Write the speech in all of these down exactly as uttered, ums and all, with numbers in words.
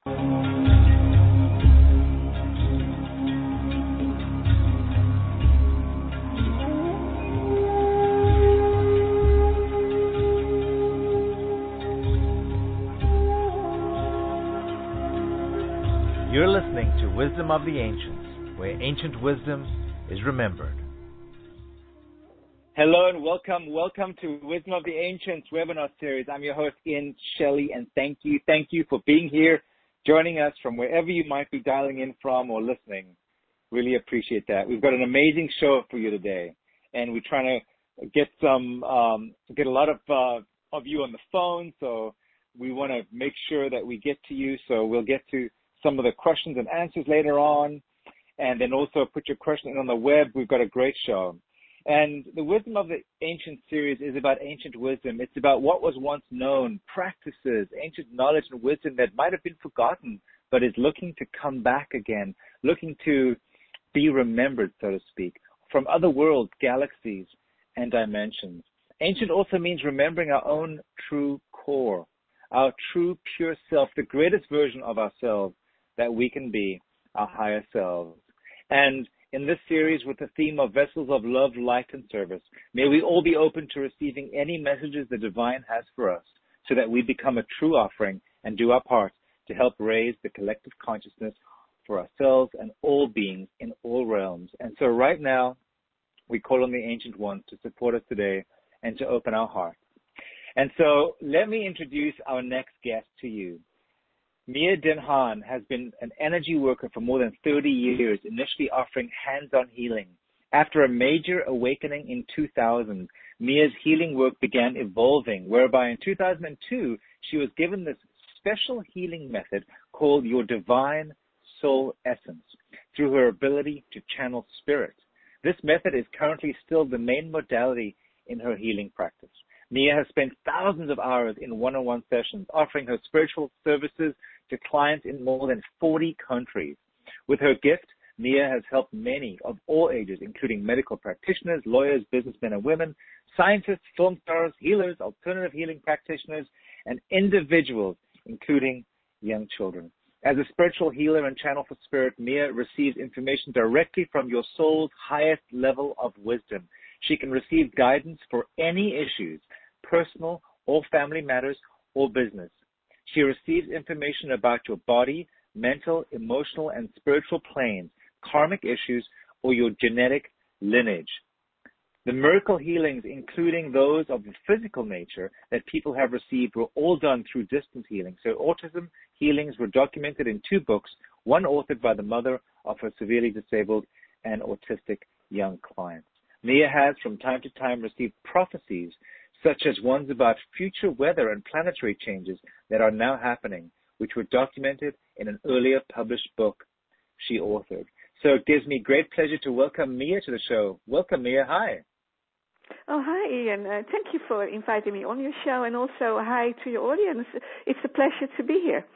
You're listening to Wisdom of the Ancients, where ancient wisdom is remembered. Hello and welcome. Welcome to Wisdom of the Ancients webinar series. I'm your host, Ian Shelley, and thank you. Thank you for being here, joining us from wherever you might be dialing in from or listening. Really appreciate that. We've got an amazing show for you today, and we're trying to get some, um, get a lot of, uh, of you on the phone, so we want to make sure that we get to you, so we'll get to some of the questions and answers later on, and then also put your question in on the web. We've got a great show. And the Wisdom of the Ancient series is about ancient wisdom. It's about what was once known, practices, ancient knowledge and wisdom that might have been forgotten, but is looking to come back again, looking to be remembered, so to speak, from other worlds, galaxies, and dimensions. Ancient also means remembering our own true core, our true pure self, the greatest version of ourselves that we can be, our higher selves. And in this series with the theme of vessels of love, light, and service, may we all be open to receiving any messages the divine has for us so that we become a true offering and do our part to help raise the collective consciousness for ourselves and all beings in all realms. And so right now, we call on the Ancient Ones to support us today and to open our hearts. And so let me introduce our next guest to you. Mia Denhan has been an energy worker for more than thirty years, initially offering hands-on healing. After a major awakening in two thousand, Mia's healing work began evolving, whereby in two thousand two, she was given this special healing method called Your Divine Soul Essence through her ability to channel spirit. This method is currently still the main modality in her healing practice. Mia has spent thousands of hours in one-on-one sessions offering her spiritual services to clients in more than forty countries. With her gift, Mia has helped many of all ages, including medical practitioners, lawyers, businessmen and women, scientists, film stars, healers, alternative healing practitioners, and individuals, including young children. As a spiritual healer and channel for spirit, Mia receives information directly from your soul's highest level of wisdom. She can receive guidance for any issues, personal or family matters or business. She receives information about your body, mental, emotional, and spiritual planes, karmic issues, or your genetic lineage. The miracle healings, including those of the physical nature that people have received, were all done through distance healing. So autism healings were documented in two books, one authored by the mother of her severely disabled and autistic young clients. Mia has from time to time received prophecies such as ones about future weather and planetary changes that are now happening, which were documented in an earlier published book she authored. So it gives me great pleasure to welcome Mia to the show. Welcome, Mia. Hi. Oh, hi, Ian. Uh, thank you for inviting me on your show, and also hi to your audience. It's a pleasure to be here.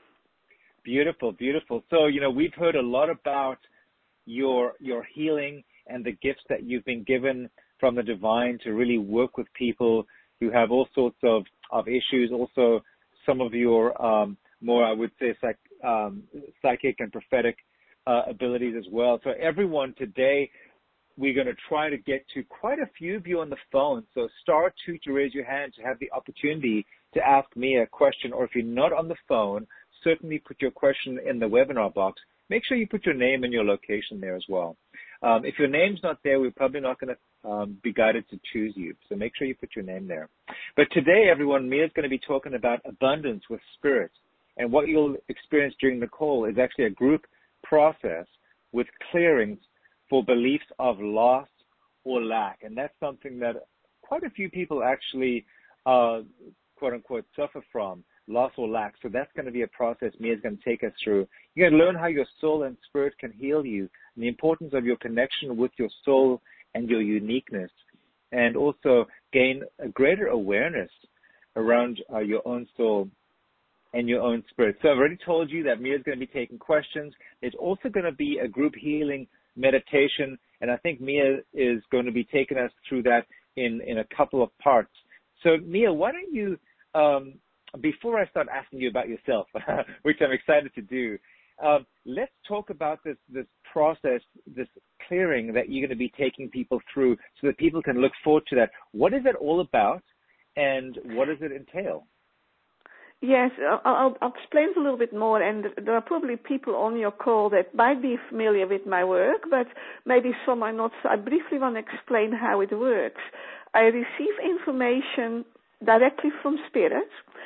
Beautiful, beautiful. So, you know, we've heard a lot about your your healing and the gifts that you've been given from the divine to really work with people who have all sorts of, of issues. Also, some of your um, more, I would say, psych, um, psychic and prophetic uh, abilities as well. So everyone today, we're going to try to get to quite a few of you on the phone. So star two to raise your hand to have the opportunity to ask me a question. Or if you're not on the phone, certainly put your question in the webinar box. Make sure you put your name and your location there as well. Um, if your name's not there, we're probably not going to um, be guided to choose you. So make sure you put your name there. But today, everyone, Mia's going to be talking about abundance with spirit. And what you'll experience during the call is actually a group process with clearings for beliefs of loss or lack. And that's something that quite a few people actually, uh, quote unquote, suffer from, loss or lack. So that's going to be a process Mia's going to take us through. You're going to learn how your soul and spirit can heal you, and the importance of your connection with your soul and your uniqueness, and also gain a greater awareness around uh, your own soul and your own spirit. So I've already told you that Mia's going to be taking questions. There's also going to be a group healing meditation, and I think Mia is going to be taking us through that in, in a couple of parts. So Mia, why don't you um, before I start asking you about yourself, which I'm excited to do, um, let's talk about this this process, this clearing that you're going to be taking people through so that people can look forward to that. What is it all about, and what does it entail? Yes, I'll, I'll explain a little bit more, and there are probably people on your call that might be familiar with my work, but maybe some are not, so I briefly want to explain how it works. I receive information directly from Spirit.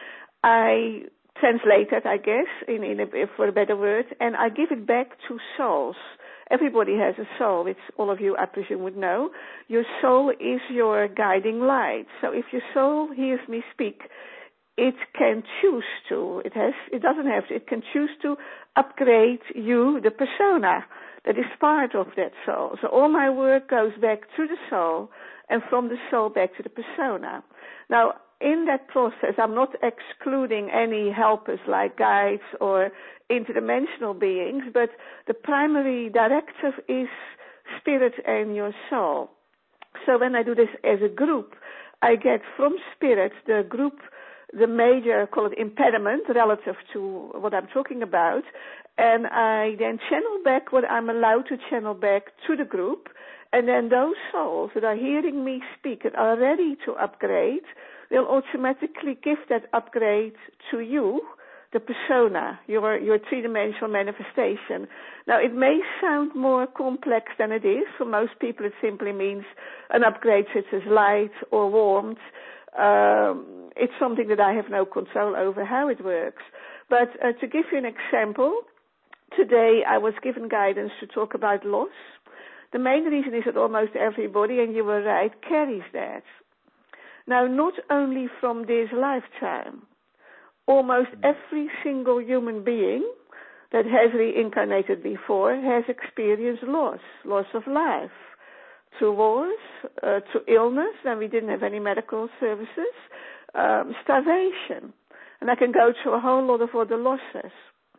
I translate it, I guess, in, in a, for a better word, and I give it back to souls. Everybody has a soul, which all of you, I presume, would know. Your soul is your guiding light. So if your soul hears me speak, it can choose to, it has, it doesn't have to, it can choose to upgrade you, the persona that is part of that soul. So all my work goes back to the soul, and from the soul back to the persona. Now, in that process, I'm not excluding any helpers like guides or interdimensional beings, but the primary directive is Spirit and your soul. So when I do this as a group, I get from Spirit, the group, the major, call it impediment relative to what I'm talking about, and I then channel back what I'm allowed to channel back to the group, and then those souls that are hearing me speak and are ready to upgrade will automatically give that upgrade to you, the persona, your, your three-dimensional manifestation. Now, it may sound more complex than it is. For most people, it simply means an upgrade such as light or warmth. Um, it's something that I have no control over how it works. But uh, to give you an example, today I was given guidance to talk about loss. The main reason is that almost everybody, and you were right, carries that. Now, not only from this lifetime, almost every single human being that has reincarnated before has experienced loss, loss of life, to wars, uh, to illness, and we didn't have any medical services, um, starvation. And I can go through a whole lot of other losses.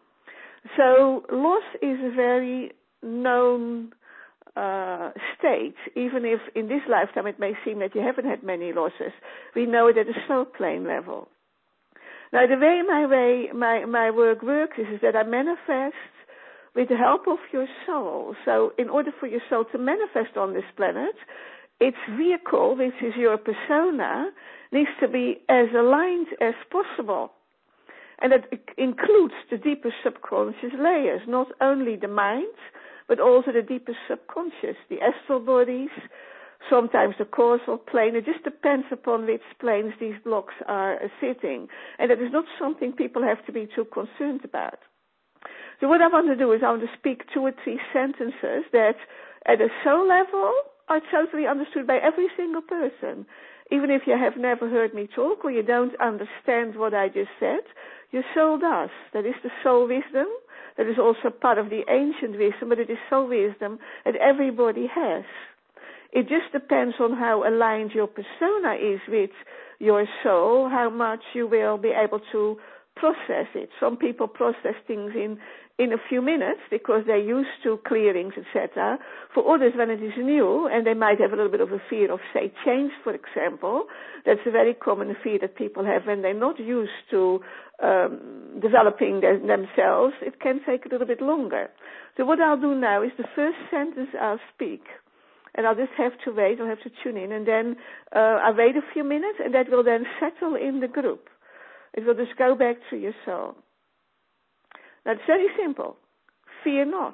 So loss is a very known uh, state, even if in this lifetime it may seem that you haven't had many losses. We know it at a soul plane level. Now, the way my way my, my work works is, is that I manifest with the help of your soul. So in order for your soul to manifest on this planet, its vehicle, which is your persona, needs to be as aligned as possible. And that includes the deeper subconscious layers, not only the mind, but also the deeper subconscious, the astral bodies, sometimes the causal plane. It just depends upon which planes these blocks are sitting. And that is not something people have to be too concerned about. So what I want to do is I want to speak two or three sentences that at a soul level are totally understood by every single person. Even if you have never heard me talk or you don't understand what I just said, your soul does. That is the soul wisdom. That is also part of the ancient wisdom, but it is soul wisdom that everybody has. It just depends on how aligned your persona is with your soul, how much you will be able to process it. Some people process things in, in a few minutes because they're used to clearings, et cetera. For others, when it is new, and they might have a little bit of a fear of, say, change, for example, that's a very common fear that people have when they're not used to um, developing their, themselves. It can take a little bit longer. So what I'll do now is the first sentence I'll speak, and I'll just have to wait, I'll have to tune in, and then uh, I'll wait a few minutes, and that will then settle in the group. It will just go back to your soul. Now, it's very simple. Fear not.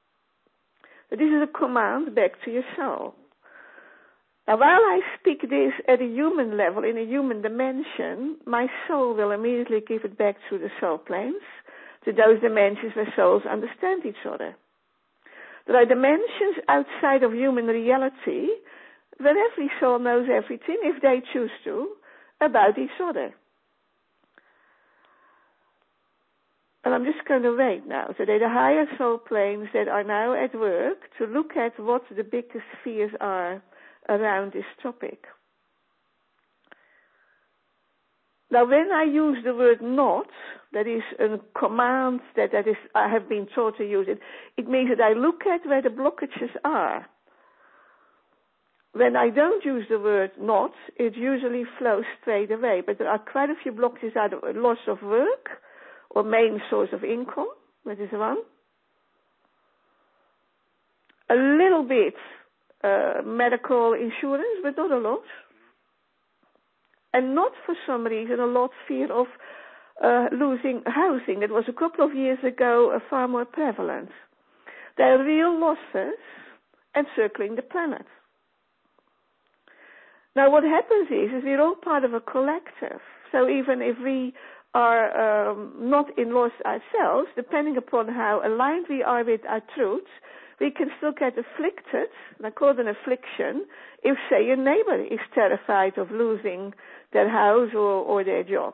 But this is a command back to your soul. Now, while I speak this at a human level, in a human dimension, my soul will immediately give it back to the soul planes, to those dimensions where souls understand each other. There are dimensions outside of human reality where every soul knows everything, if they choose to, about each other. And I'm just going to wait now. So they're the higher soul planes that are now at work to look at what the biggest fears are around this topic. Now, when I use the word not, that is a command that, that is, I have been taught to use it, it means that I look at where the blockages are. when I don't use the word not, it usually flows straight away. But there are quite a few blockages out of loss of work or main source of income. That is one. A little bit uh, medical insurance, but not a lot. And not for some reason a lot fear of uh, losing housing. That was a couple of years ago uh, far more prevalent. There are real losses encircling the planet. Now what happens is, is we're all part of a collective. So even if we are um, not in loss ourselves, depending upon how aligned we are with our truths, we can still get afflicted, and I call it an affliction, if, say, your neighbor is terrified of losing their house or, or their job.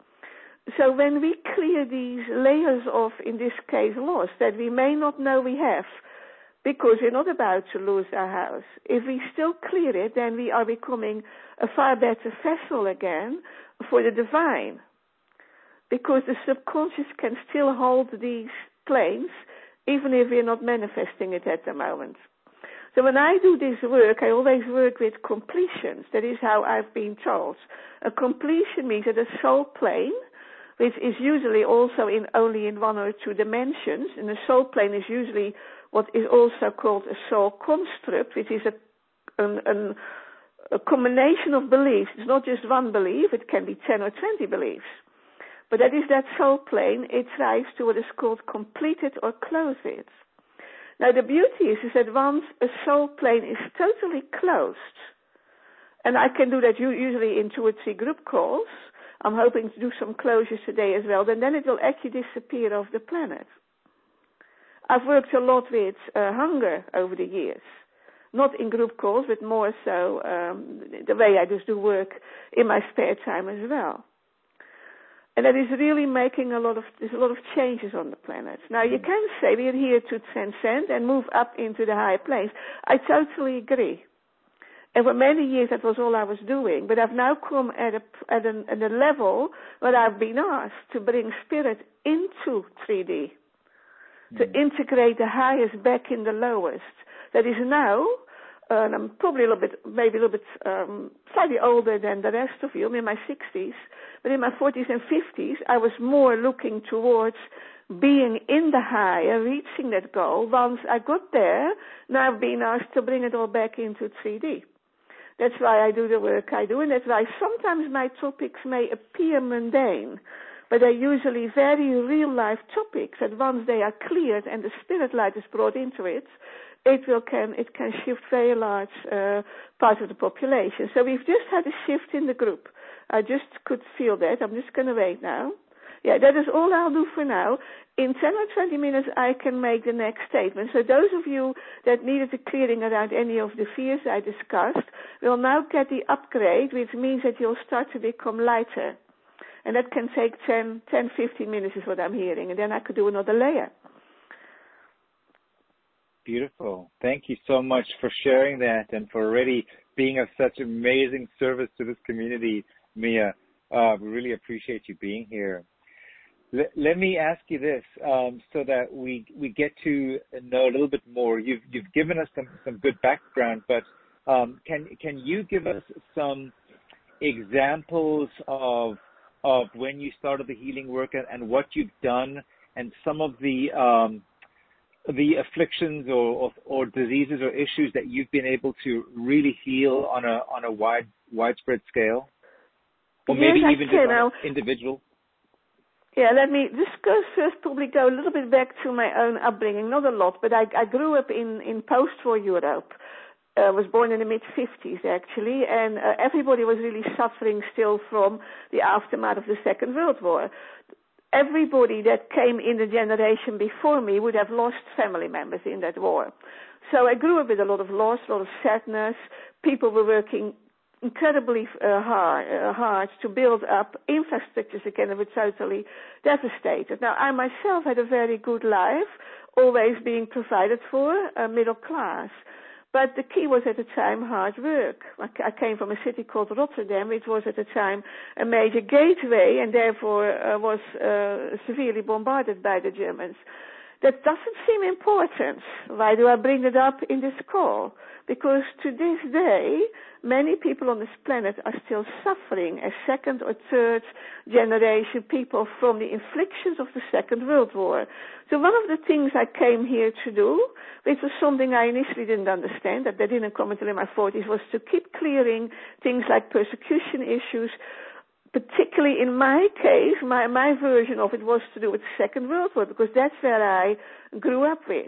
So when we clear these layers of, in this case, loss that we may not know we have, because we're not about to lose our house, if we still clear it, then we are becoming a far better vessel again for the divine. Because the subconscious can still hold these planes, even if we're not manifesting it at the moment. So when I do this work, I always work with completions. That is how I've been told. A completion means that a soul plane, which is usually also in only in one or two dimensions, and the soul plane is usually what is also called a soul construct, which is a, an, an, a combination of beliefs. It's not just one belief, it can be ten or twenty beliefs. But that is that soul plane, it thrives to what is called complete it or close it. Now the beauty is, is that once a soul plane is totally closed, and I can do that usually in two or three group calls, I'm hoping to do some closures today as well, then, then it will actually disappear off the planet. I've worked a lot with uh, hunger over the years. Not in group calls, but more so um, the way I just do work in my spare time as well. And that is really making a lot of, there's a lot of changes on the planet. Now you can say we are here to transcend and move up into the higher planes. I totally agree. And for many years that was all I was doing, but I've now come at a, at a, at a level where I've been asked to bring spirit into three D, mm. to integrate the highest back in the lowest. That is now, uh, and I'm probably a little bit, maybe a little bit um, slightly older than the rest of you, I'm in my sixties, but in my forties and fifties, I was more looking towards being in the higher, reaching that goal. Once I got there, now I've been asked to bring it all back into three D. That's why I do the work I do, and that's why sometimes my topics may appear mundane, but they're usually very real-life topics, that once they are cleared and the spirit light is brought into it, it will can it can shift very large uh, parts of the population. So we've just had a shift in the group. I just could feel that. I'm just going to wait now. Yeah, that is all I'll do for now. In ten or twenty minutes, I can make the next statement. So those of you that needed a clearing around any of the fears I discussed will now get the upgrade, which means that you'll start to become lighter. And that can take ten, ten, fifteen minutes is what I'm hearing. And then I could do another layer. Beautiful. Thank you so much for sharing that and for already being of such amazing service to this community, Mia. Uh, we really appreciate you being here. Let, let me ask you this, um, so that we we get to know a little bit more. You've you've given us some, some good background, but um, can can you give us some examples of of when you started the healing work and, and what you've done, and some of the um, the afflictions or, or or diseases or issues that you've been able to really heal on a on a wide widespread scale, or maybe yes, even just on an individual? Yeah, let me just go first probably go a little bit back to my own upbringing, not a lot, but I, I grew up in, in post-war Europe. I uh, was born in the mid-fifties, actually, and uh, everybody was really suffering still from the aftermath of the Second World War. Everybody that came in the generation before me would have lost family members in that war. So I grew up with a lot of loss, a lot of sadness. People were working incredibly uh, hard, uh, hard to build up infrastructures again that were totally devastated. Now, I myself had a very good life, always being provided for, uh, middle class. But the key was at the time hard work. I came from a city called Rotterdam, which was at the time a major gateway and therefore uh, was uh, severely bombarded by the Germans. that doesn't seem important. Why do I bring it up in this call? Because to this day, many people on this planet are still suffering as second or third generation people from the inflictions of the Second World War. So one of the things I came here to do, which was something I initially didn't understand, that they didn't come until in my forties, was to keep clearing things like persecution issues. Particularly in my case, my, my version of it was to do with the Second World War, because that's where I grew up with.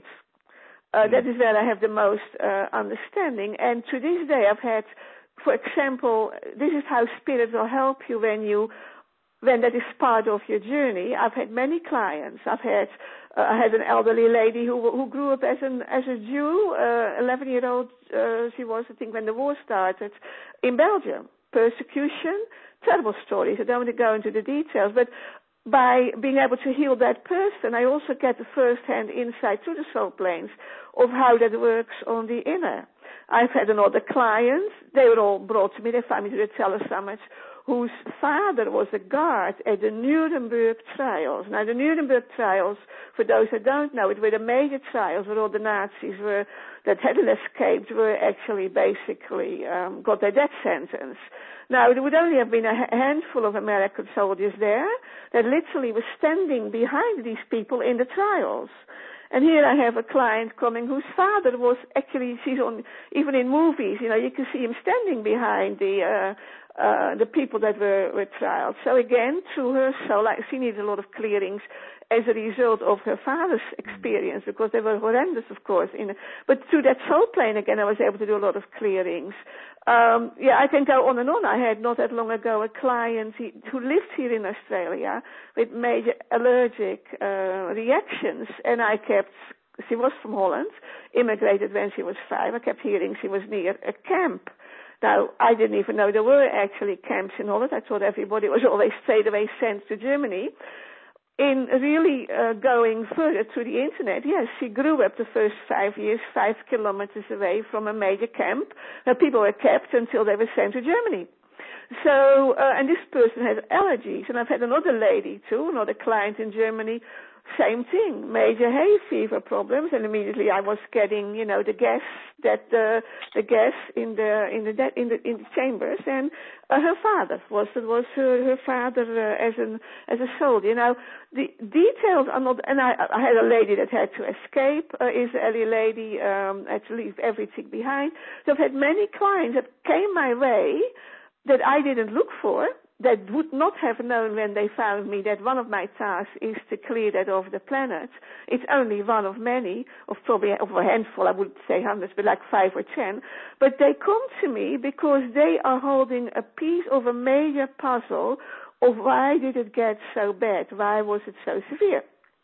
Uh, that is where I have the most uh, understanding. And to this day, I've had, for example, this is how spirit will help you when you, when that is part of your journey. I've had many clients. I've had, uh, I had an elderly lady who who grew up as an as a Jew, uh, eleven year old. Uh, she was, I think, when the war started in Belgium. Persecution, terrible stories. I don't want to go into the details, but by being able to heal that person, I also get the first-hand insight to the soul planes of how that works on the inner. I've had another client. They were all brought to me. They found me to the Teller Summit, whose father was a guard at the Nuremberg trials. Now, the Nuremberg trials, for those that don't know, it were the major trials where all the Nazis were that hadn't escaped were actually basically um, got their death sentence. Now, there would only have been a handful of American soldiers there that literally were standing behind these people in the trials. And here I have a client coming whose father was actually, she's on, even in movies, you know, you can see him standing behind the, uh, uh, the people that were, were trialed. So again, through her soul, like, she needed a lot of clearings as a result of her father's experience, because they were horrendous, of course. In, but through that soul plane, again, I was able to do a lot of clearings. Um, yeah, I can go on and on. I had not that long ago a client he, who lived here in Australia with major allergic uh, reactions, and I kept, she was from Holland, immigrated when she was five. I kept hearing she was near a camp. Now, I didn't even know there were actually camps in Holland. I thought everybody was always straight away sent to Germany. In really uh, going further through the internet, yes, she grew up the first five years, five kilometers away from a major camp where people were kept until they were sent to Germany. So, uh, and this person has allergies. And I've had another lady too, another client in Germany, same thing, major hay fever problems, and immediately I was getting, you know, the gas that the the gas in the in the in the in the chambers, and uh, her father was it was her her father uh, as an as a soldier. Now the details are not, and I I had a lady that had to escape, uh, Israeli lady, um, had to leave everything behind. So I've had many clients that came my way that I didn't look for, that would not have known when they found me that one of my tasks is to clear that off the planet. It's only one of many, of probably of a handful, I would say hundreds, but like five or ten. But they come to me because they are holding a piece of a major puzzle of why did it get so bad? Why was it so severe?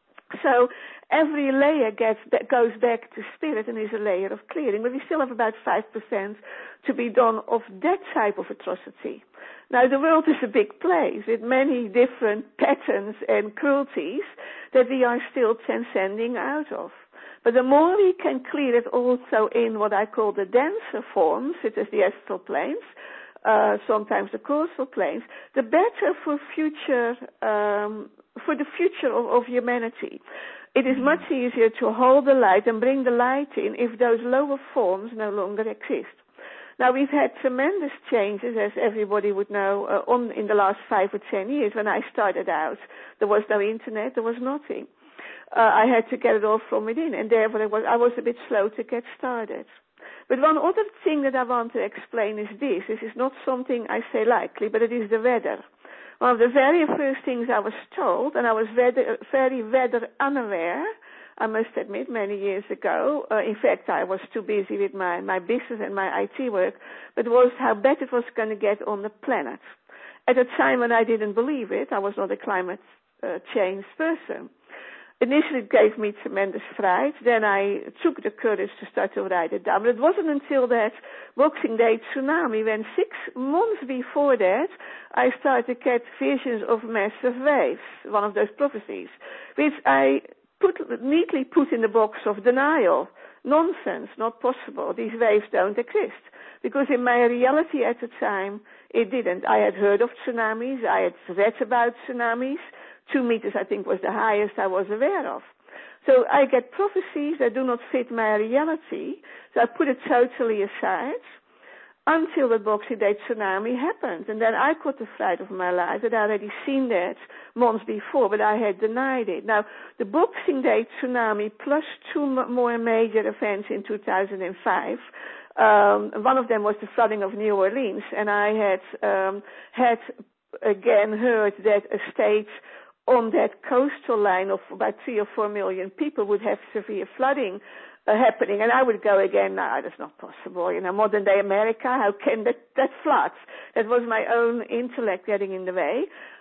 So every layer gets that goes back to spirit and is a layer of clearing, but we still have about five percent to be done of that type of atrocity. Now, the world is a big place with many different patterns and cruelties that we are still transcending out of. But the more we can clear it also in what I call the denser forms, such as the astral planes, uh, sometimes the causal planes, the better for future, um, for the future of, of humanity. It is much easier to hold the light and bring the light in if those lower forms no longer exist. Now, we've had tremendous changes, as everybody would know, uh, on in the last five or ten years. When I started out, there was no internet, there was nothing. Uh, I had to get it all from within, and therefore I was, I was a bit slow to get started. But one other thing that I want to explain is this. This is not something I say lightly, but it is the weather. One of the very first things I was told, and I was very, very weather unaware, I must admit, many years ago. Uh, in fact, I was too busy with my, my business and my I T work, but was how bad it was going to get on the planet. At a time when I didn't believe it, I was not a climate uh, change person. Initially, it gave me tremendous fright. Then I took the courage to start to write it down. But it wasn't until that Boxing Day tsunami, when six months before that, I started to get visions of massive waves, one of those prophecies, which I put neatly put in the box of denial. Nonsense, not possible. These waves don't exist. Because in my reality at the time, it didn't. I had heard of tsunamis. I had read about tsunamis. Two meters, I think, was the highest I was aware of. So I get prophecies that do not fit my reality, so I put it totally aside until the Boxing Day tsunami happened. And then I caught the fright of my life that I already seen that months before, but I had denied it. Now, the Boxing Day tsunami plus two more major events in two thousand five, um, one of them was the flooding of New Orleans, and I had um, had again heard that a state on that coastal line of about three or four million people would have severe flooding Uh, happening, and I would go again, no, that's not possible, you know, modern day America, how can that, that floods? That was my own intellect getting in the way.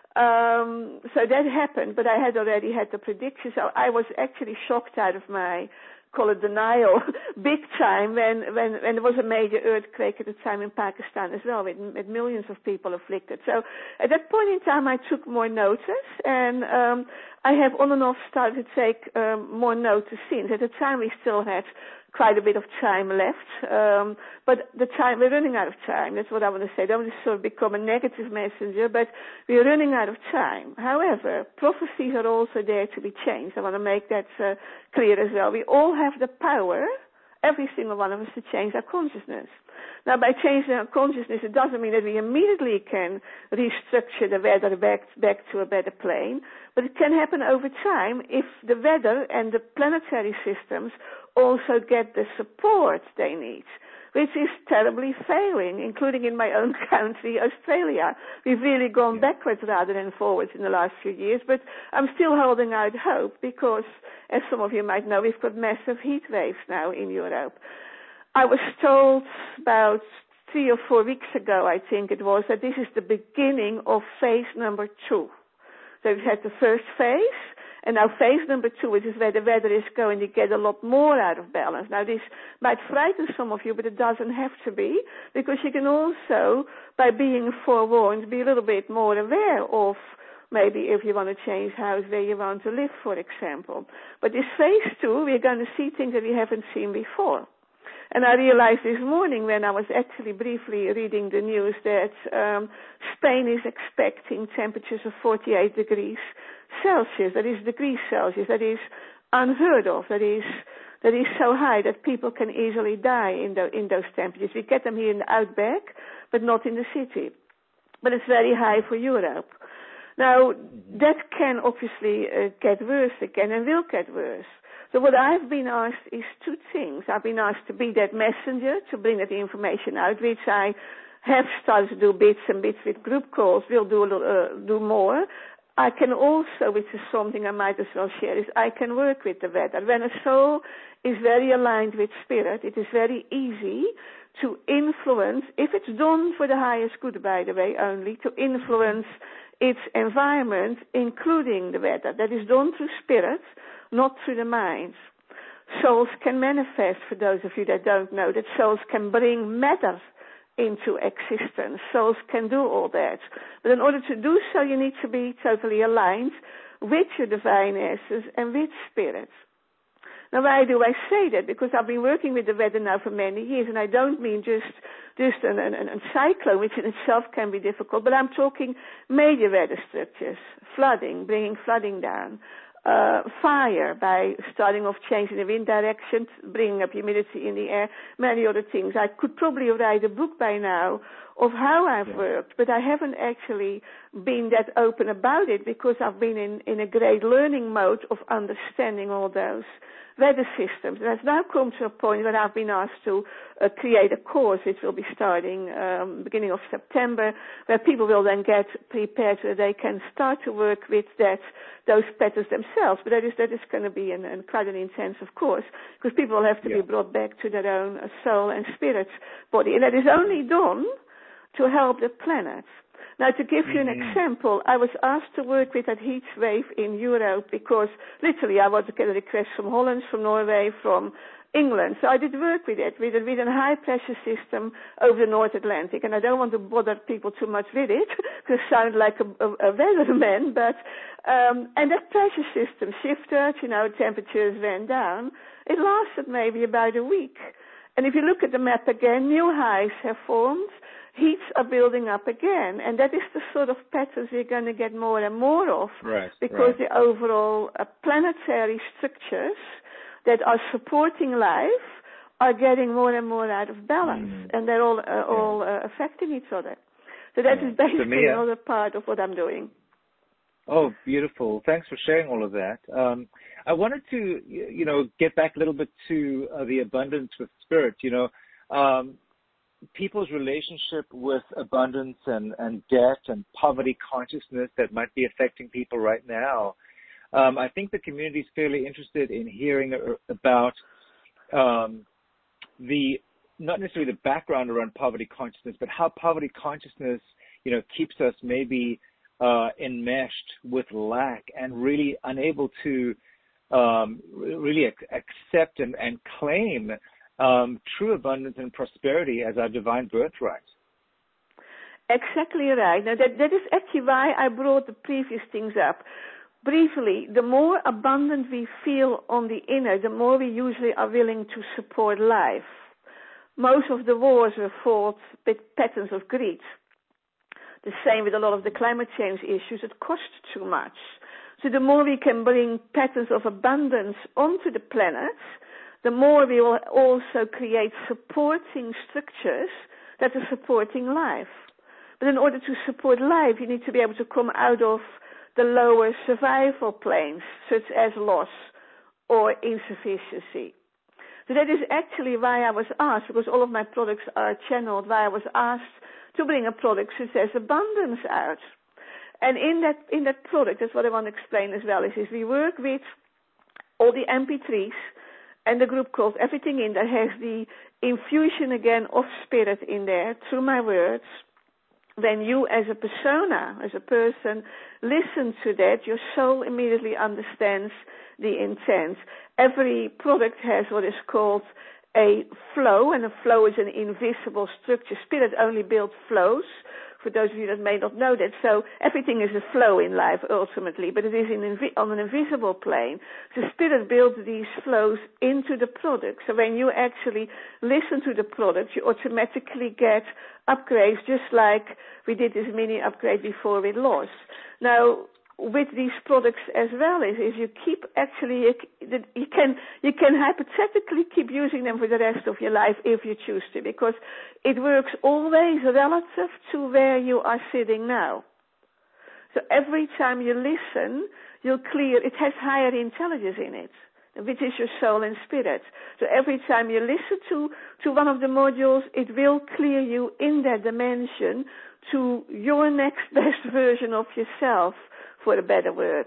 Um, so that happened, but I had already had the prediction, so I was actually shocked out of my, call it denial, big time when, when, when there was a major earthquake at the time in Pakistan as well, with, with millions of people afflicted. So at that point in time, I took more notice, and um, I have on and off started to take um, more notice since. At the time, we still had quite a bit of time left, um, but the time, we're running out of time. That's what I want to say. Don't just sort of become a negative messenger, but we're running out of time. However, prophecies are also there to be changed. I want to make that uh, clear as well. We all have the power, every single one of us, to change our consciousness. Now, by changing our consciousness, it doesn't mean that we immediately can restructure the weather back, back to a better plane, but it can happen over time if the weather and the planetary systems also get the support they need, which is terribly failing, including in my own country, Australia. We've really gone yeah. backwards rather than forwards in the last few years, but I'm still holding out hope because, as some of you might know, we've got massive heat waves now in Europe. I was told about three or four weeks ago, I think it was, that this is the beginning of phase number two. So we've had the first phase, and now phase number two, which is where the weather is going to get a lot more out of balance. Now this might frighten some of you, but it doesn't have to be, because you can also, by being forewarned, be a little bit more aware of maybe if you want to change house where you want to live, for example. But this phase two, we're going to see things that we haven't seen before. And I realized this morning when I was actually briefly reading the news that um, Spain is expecting temperatures of forty-eight degrees Celsius. That is degrees Celsius. That is unheard of. That is that is so high that people can easily die in, the, in those temperatures. We get them here in the outback, but not in the city. But it's very high for Europe. Now, that can obviously uh, get worse again and will get worse. So what I've been asked is two things. I've been asked to be that messenger, to bring that information out, which I have started to do bits and bits with group calls. We'll do, uh, do more. I can also, which is something I might as well share, is I can work with the weather. When a soul is very aligned with spirit, it is very easy to influence, if it's done for the highest good, by the way, only, to influence its environment, including the weather. That is done through spirit, not through the mind. Souls can manifest, for those of you that don't know, that souls can bring matter into existence. Souls can do all that. But in order to do so, you need to be totally aligned with your divine essence and with spirit. Now, why do I say that? Because I've been working with the weather now for many years, and I don't mean just just an, an, an cyclone, which in itself can be difficult, but I'm talking major weather structures, flooding, bringing flooding down, uh, fire by starting off changing the wind direction, bringing up humidity in the air, many other things. I could probably write a book by now of how I've worked, but I haven't actually been that open about it because I've been in, in a great learning mode of understanding all those weather systems. And I've now come to a point where I've been asked to uh, create a course which will be starting um, beginning of September, where people will then get prepared so that they can start to work with that those patterns themselves. But that is that is going to be an, an quite an intensive course because people will have to yeah. be brought back to their own uh, soul and spirit body, and that is only done to help the planet. Now, to give you an mm-hmm. example, I was asked to work with that heat wave in Europe because literally I was getting requests from Holland, from Norway, from England. So I did work with it, with a, with a high-pressure system over the North Atlantic. And I don't want to bother people too much with it because I sound like a, a, a weatherman. But, um, and that pressure system shifted, you know, temperatures went down. It lasted maybe about a week. And if you look at the map again, new highs have formed. heats are building up again. And that is the sort of patterns we're going to get more and more of, right, because right. the overall uh, planetary structures that are supporting life are getting more and more out of balance, mm. and they're all uh, yeah. all uh, affecting each other. So that yeah. is basically so another part of what I'm doing. Oh, beautiful. Thanks for sharing all of that. Um, I wanted to, you know, get back a little bit to uh, the abundance with spirit, you know, um, people's relationship with abundance and, and debt and poverty consciousness that might be affecting people right now. Um, I think the community is fairly interested in hearing about um, the, not necessarily the background around poverty consciousness, but how poverty consciousness, you know, keeps us maybe uh, enmeshed with lack and really unable to um, really ac- accept and, and claim um, true abundance and prosperity as our divine birthright. Exactly right. Now that, that is actually why I brought the previous things up. Briefly, the more abundant we feel on the inner, the more we usually are willing to support life. Most of the wars were fought with patterns of greed. The same with a lot of the climate change issues. It costs too much. So the more we can bring patterns of abundance onto the planet, the more we will also create supporting structures that are supporting life. But in order to support life, you need to be able to come out of the lower survival planes, such as loss or insufficiency. So that is actually why I was asked, because all of my products are channeled, why I was asked to bring a product such as abundance out. And in that in that product, that's what I want to explain as well, is, is we work with all the M P threes and the group called Everything In that has the infusion again of spirit in there through my words. When you as a persona, as a person, listen to that, your soul immediately understands the intent. Every product has what is called a flow, and a flow is an invisible structure. Spirit only builds flows, for those of you that may not know that. So everything is a flow in life ultimately, but it is in invi- on an invisible plane. So Spirit builds these flows into the product. So when you actually listen to the product, you automatically get upgrades, just like we did this mini upgrade before with loss. Now, with these products as well is, is you keep actually, you can, you can hypothetically keep using them for the rest of your life if you choose to, because it works always relative to where you are sitting now. So every time you listen, you'll clear, it has higher intelligence in it, which is your soul and spirit. So every time you listen to, to one of the modules, it will clear you in that dimension to your next best version of yourself, for a better word.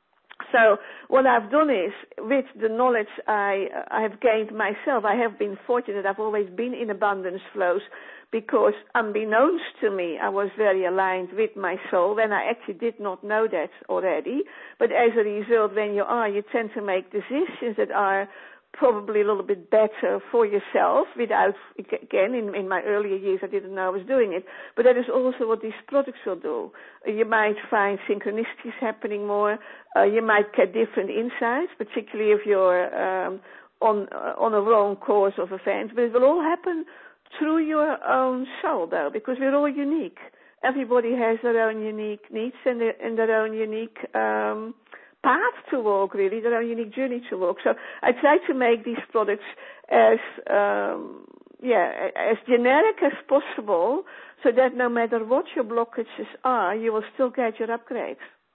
So what I've done is, with the knowledge I, I have gained myself, I have been fortunate. I've always been in abundance flows because, unbeknownst to me, I was very aligned with my soul when I actually did not know that already. But as a result, when you are, you tend to make decisions that are probably a little bit better for yourself without, again, in, in my earlier years I didn't know I was doing it, but that is also what these products will do. You might find synchronicities happening more, uh, you might get different insights, particularly if you're um, on uh, on a wrong course of events, but it will all happen through your own soul though, because we're all unique. Everybody has their own unique needs and their, and their own unique um path to walk, really, their own unique journey to walk. So I try to make these products as, um, yeah, as generic as possible, so that no matter what your blockages are, you will still get your upgrades.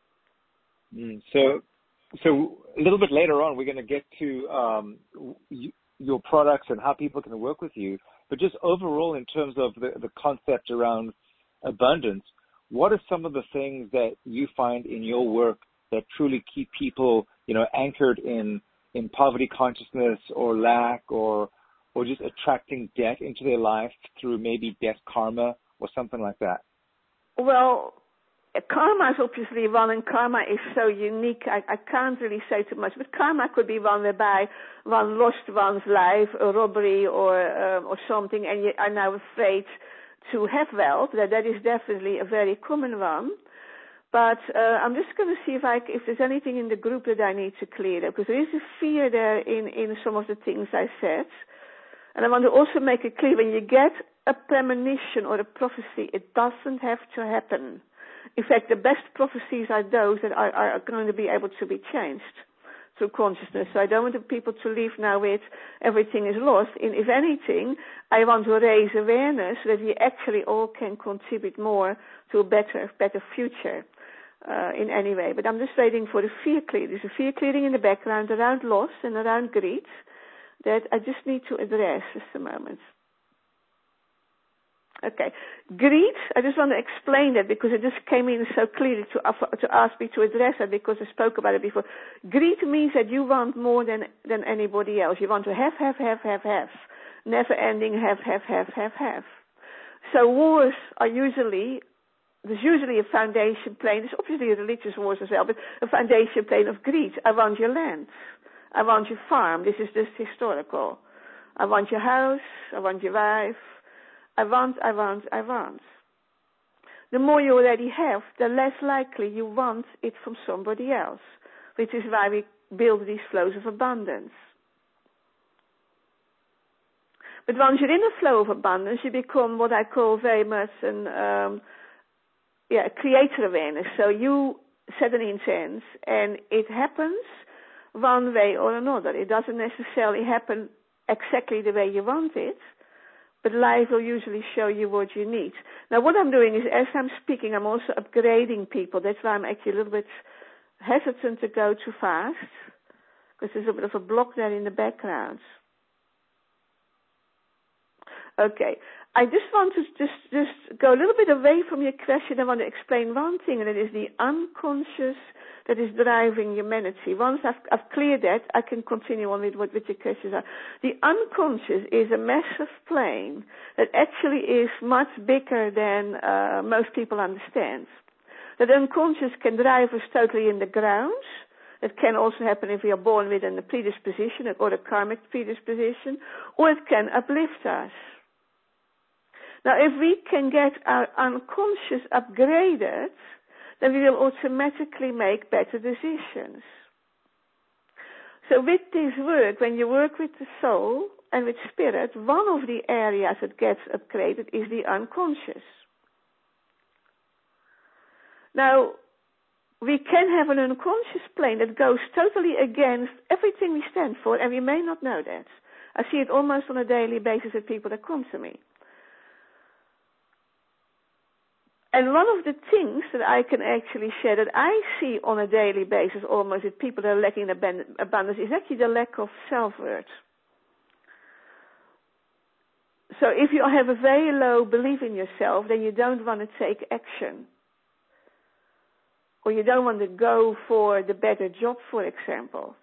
Mm, so, so a little bit later on, we're going to get to um, y- your products and how people can work with you. But just overall, in terms of the, the concept around abundance, what are some of the things that you find in your work that truly keep people, you know, anchored in, in poverty consciousness or lack or or just attracting debt into their life through maybe debt karma or something like that? Well, karma is obviously one, and karma is so unique. I, I can't really say too much, but karma could be one whereby one lost one's life, a robbery or um, or something, and you are now afraid to have wealth. That that is definitely a very common one. But uh, I'm just going to see if I, if there's anything in the group that I need to clear up, because there is a fear there in, in some of the things I said. And I want to also make it clear, when you get a premonition or a prophecy. It doesn't have to happen. In fact, the best prophecies are those that are, are going to be able to be changed through consciousness. So I don't want the people to leave now with everything is lost. And if anything, I want to raise awareness that we actually all can contribute more to a better, better future uh, in any way. But I'm just waiting for the fear clearing. There's a fear clearing in the background around loss and around greed that I just need to address just a moment. Okay. Greed, I just want to explain that because it just came in so clearly to, to ask me to address it because I spoke about it before. Greed means that you want more than, than anybody else. You want to have, have, have, have, have. Never ending have, have, have, have, have. So wars are usually, there's usually a foundation plane. There's obviously religious wars as well, but a foundation plane of greed. I want your land. I want your farm. This is just historical. I want your house. I want your wife. I want, I want, I want. The more you already have, the less likely you want it from somebody else, which is why we build these flows of abundance. But once you're in a flow of abundance, you become what I call very much an, um, yeah, a creator awareness. So you set an intent, and it happens one way or another. It doesn't necessarily happen exactly the way you want it, but life will usually show you what you need. Now, what I'm doing is, as I'm speaking, I'm also upgrading people. That's why I'm actually a little bit hesitant to go too fast, because there's a bit of a block there in the background. Okay. I just want to just, just go a little bit away from your question. I want to explain one thing, and it is the unconscious that is driving humanity. Once I've, I've cleared that, I can continue on with what with your questions are. The unconscious is a massive plane that actually is much bigger than uh, most people understand. That unconscious can drive us totally in the ground. It can also happen if we are born with a predisposition or a karmic predisposition, or it can uplift us. Now, if we can get our unconscious upgraded, then we will automatically make better decisions. So with this work, when you work with the soul and with spirit, one of the areas that gets upgraded is the unconscious. Now, we can have an unconscious plane that goes totally against everything we stand for, and we may not know that. I see it almost on a daily basis with people that come to me. And one of the things that I can actually share that I see on a daily basis almost with people that are lacking abundance is actually the lack of self-worth. So if you have a very low belief in yourself, then you don't want to take action. Or you don't want to go for the better job, for example.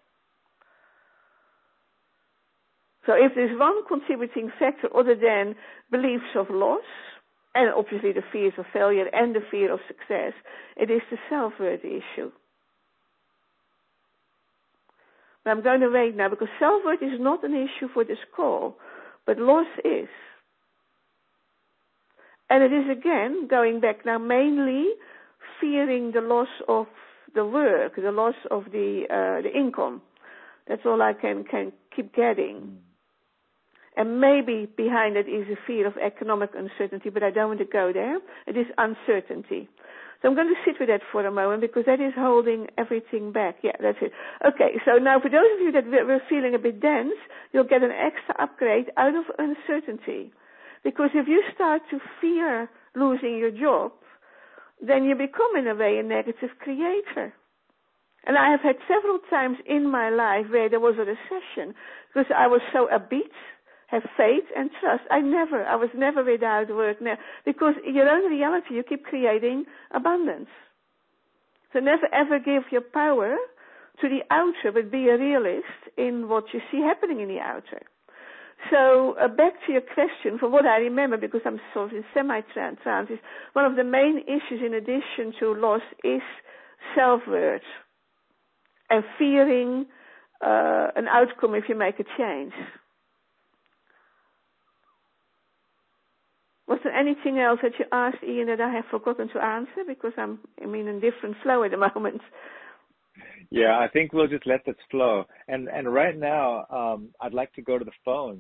So if there's one contributing factor other than beliefs of loss, and obviously the fears of failure and the fear of success, it is the self-worth issue. But I'm going to wait now, because self-worth is not an issue for this call, but loss is. And it is, again, going back now, mainly fearing the loss of the work, the loss of the uh, the income. That's all I can, can keep getting. And maybe behind it is a fear of economic uncertainty, but I don't want to go there. It is uncertainty. So I'm going to sit with that for a moment, because that is holding everything back. Yeah, that's it. Okay, so now for those of you that were feeling a bit dense, you'll get an extra upgrade out of uncertainty. Because if you start to fear losing your job, then you become, in a way, a negative creator. And I have had several times in my life where there was a recession, because I was so upbeat, have faith and trust. I never, I was never without work, never, because in your own reality, you keep creating abundance. So never ever give your power to the outer, but be a realist in what you see happening in the outer. So uh, back to your question, from what I remember, because I'm sort of in semi-trance, is one of the main issues in addition to loss is self-worth and fearing uh, an outcome if you make a change. Was there anything else that you asked, Ian, that I have forgotten to answer? Because I'm, I'm in a different flow at the moment. Yeah, I think we'll just let this flow. And and right now, um, I'd like to go to the phones.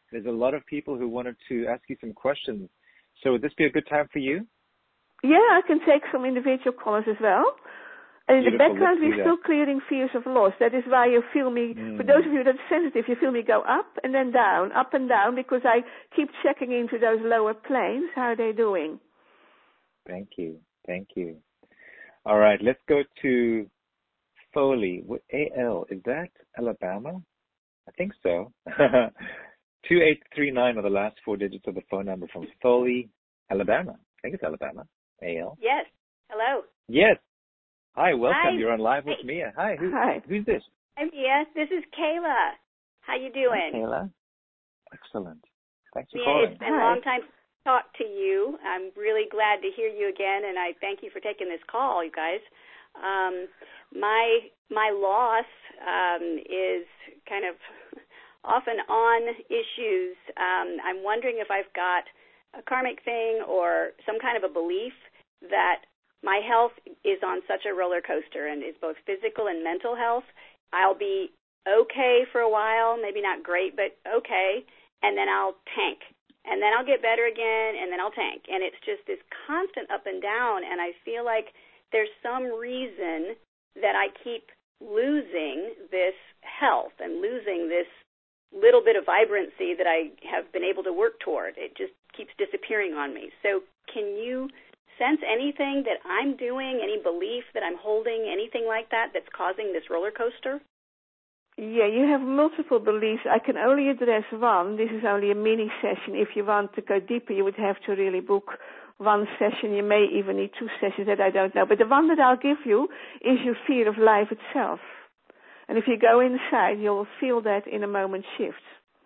There's a lot of people who wanted to ask you some questions. So would this be a good time for you? Yeah, I can take some individual callers as well. And in Beautiful. the background, Let's do we're still clearing fears of loss. That is why you feel me, mm. for those of you that are sensitive, you feel me go up and then down, up and down, because I keep checking into those lower planes. How are they doing? Thank you. Thank you. All right, let's go to Foley. A L, is that Alabama? I think so. two eight three nine are the last four digits of the phone number from Foley, Alabama. I think it's Alabama. A L. Yes. Hello. Yes. Hi, welcome. Hi. You're on live with Hi. Mia. Hi. Who, Hi. Who's this? I'm Mia. This is Kayla. How you doing? Hi, Kayla. Excellent. Thanks for Mia, calling. it's been a long time to talk to you. I'm really glad to hear you again, and I thank you for taking this call, you guys. Um, my my loss um, is kind of off and on issues. Um, I'm wondering if I've got a karmic thing or some kind of a belief that my health is on such a roller coaster, and is both physical and mental health. I'll be okay for a while, maybe not great, but okay, and then I'll tank. And then I'll get better again, and then I'll tank. And it's just this constant up and down, and I feel like there's some reason that I keep losing this health and losing this little bit of vibrancy that I have been able to work toward. It just keeps disappearing on me. So can you sense anything that I'm doing, any belief that I'm holding, anything like that that's causing this roller coaster? Yeah, you have multiple beliefs. I can only address one. This is only a mini session. If you want to go deeper, you would have to really book one session. You may even need two sessions, that I don't know. But the one that I'll give you is your fear of life itself. And if you go inside, you'll feel that in a moment shift.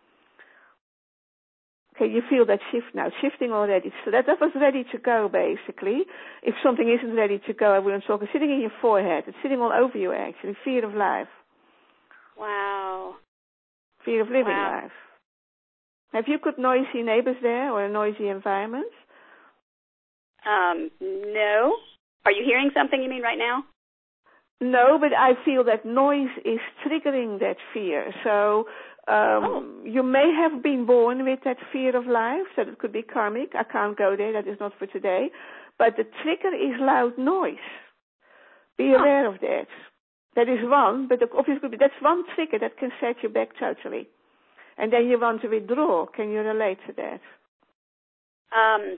Okay, you feel that shift now, shifting already. So that, that was ready to go, basically. If something isn't ready to go, I wouldn't talk. It's sitting in your forehead. It's sitting all over you, actually. Fear of life. Wow. Fear of living wow. life. Have you got noisy neighbors there or a noisy environment? Um, no. Are you hearing something, you mean, right now? No, but I feel that noise is triggering that fear. So um, oh. you may have been born with that fear of life, so it could be karmic. I can't go there. That is not for today. But the trigger is loud noise. Be huh. aware of that. That is one, but obviously that's one trigger that can set you back totally. And then you want to withdraw. Can you relate to that? Um,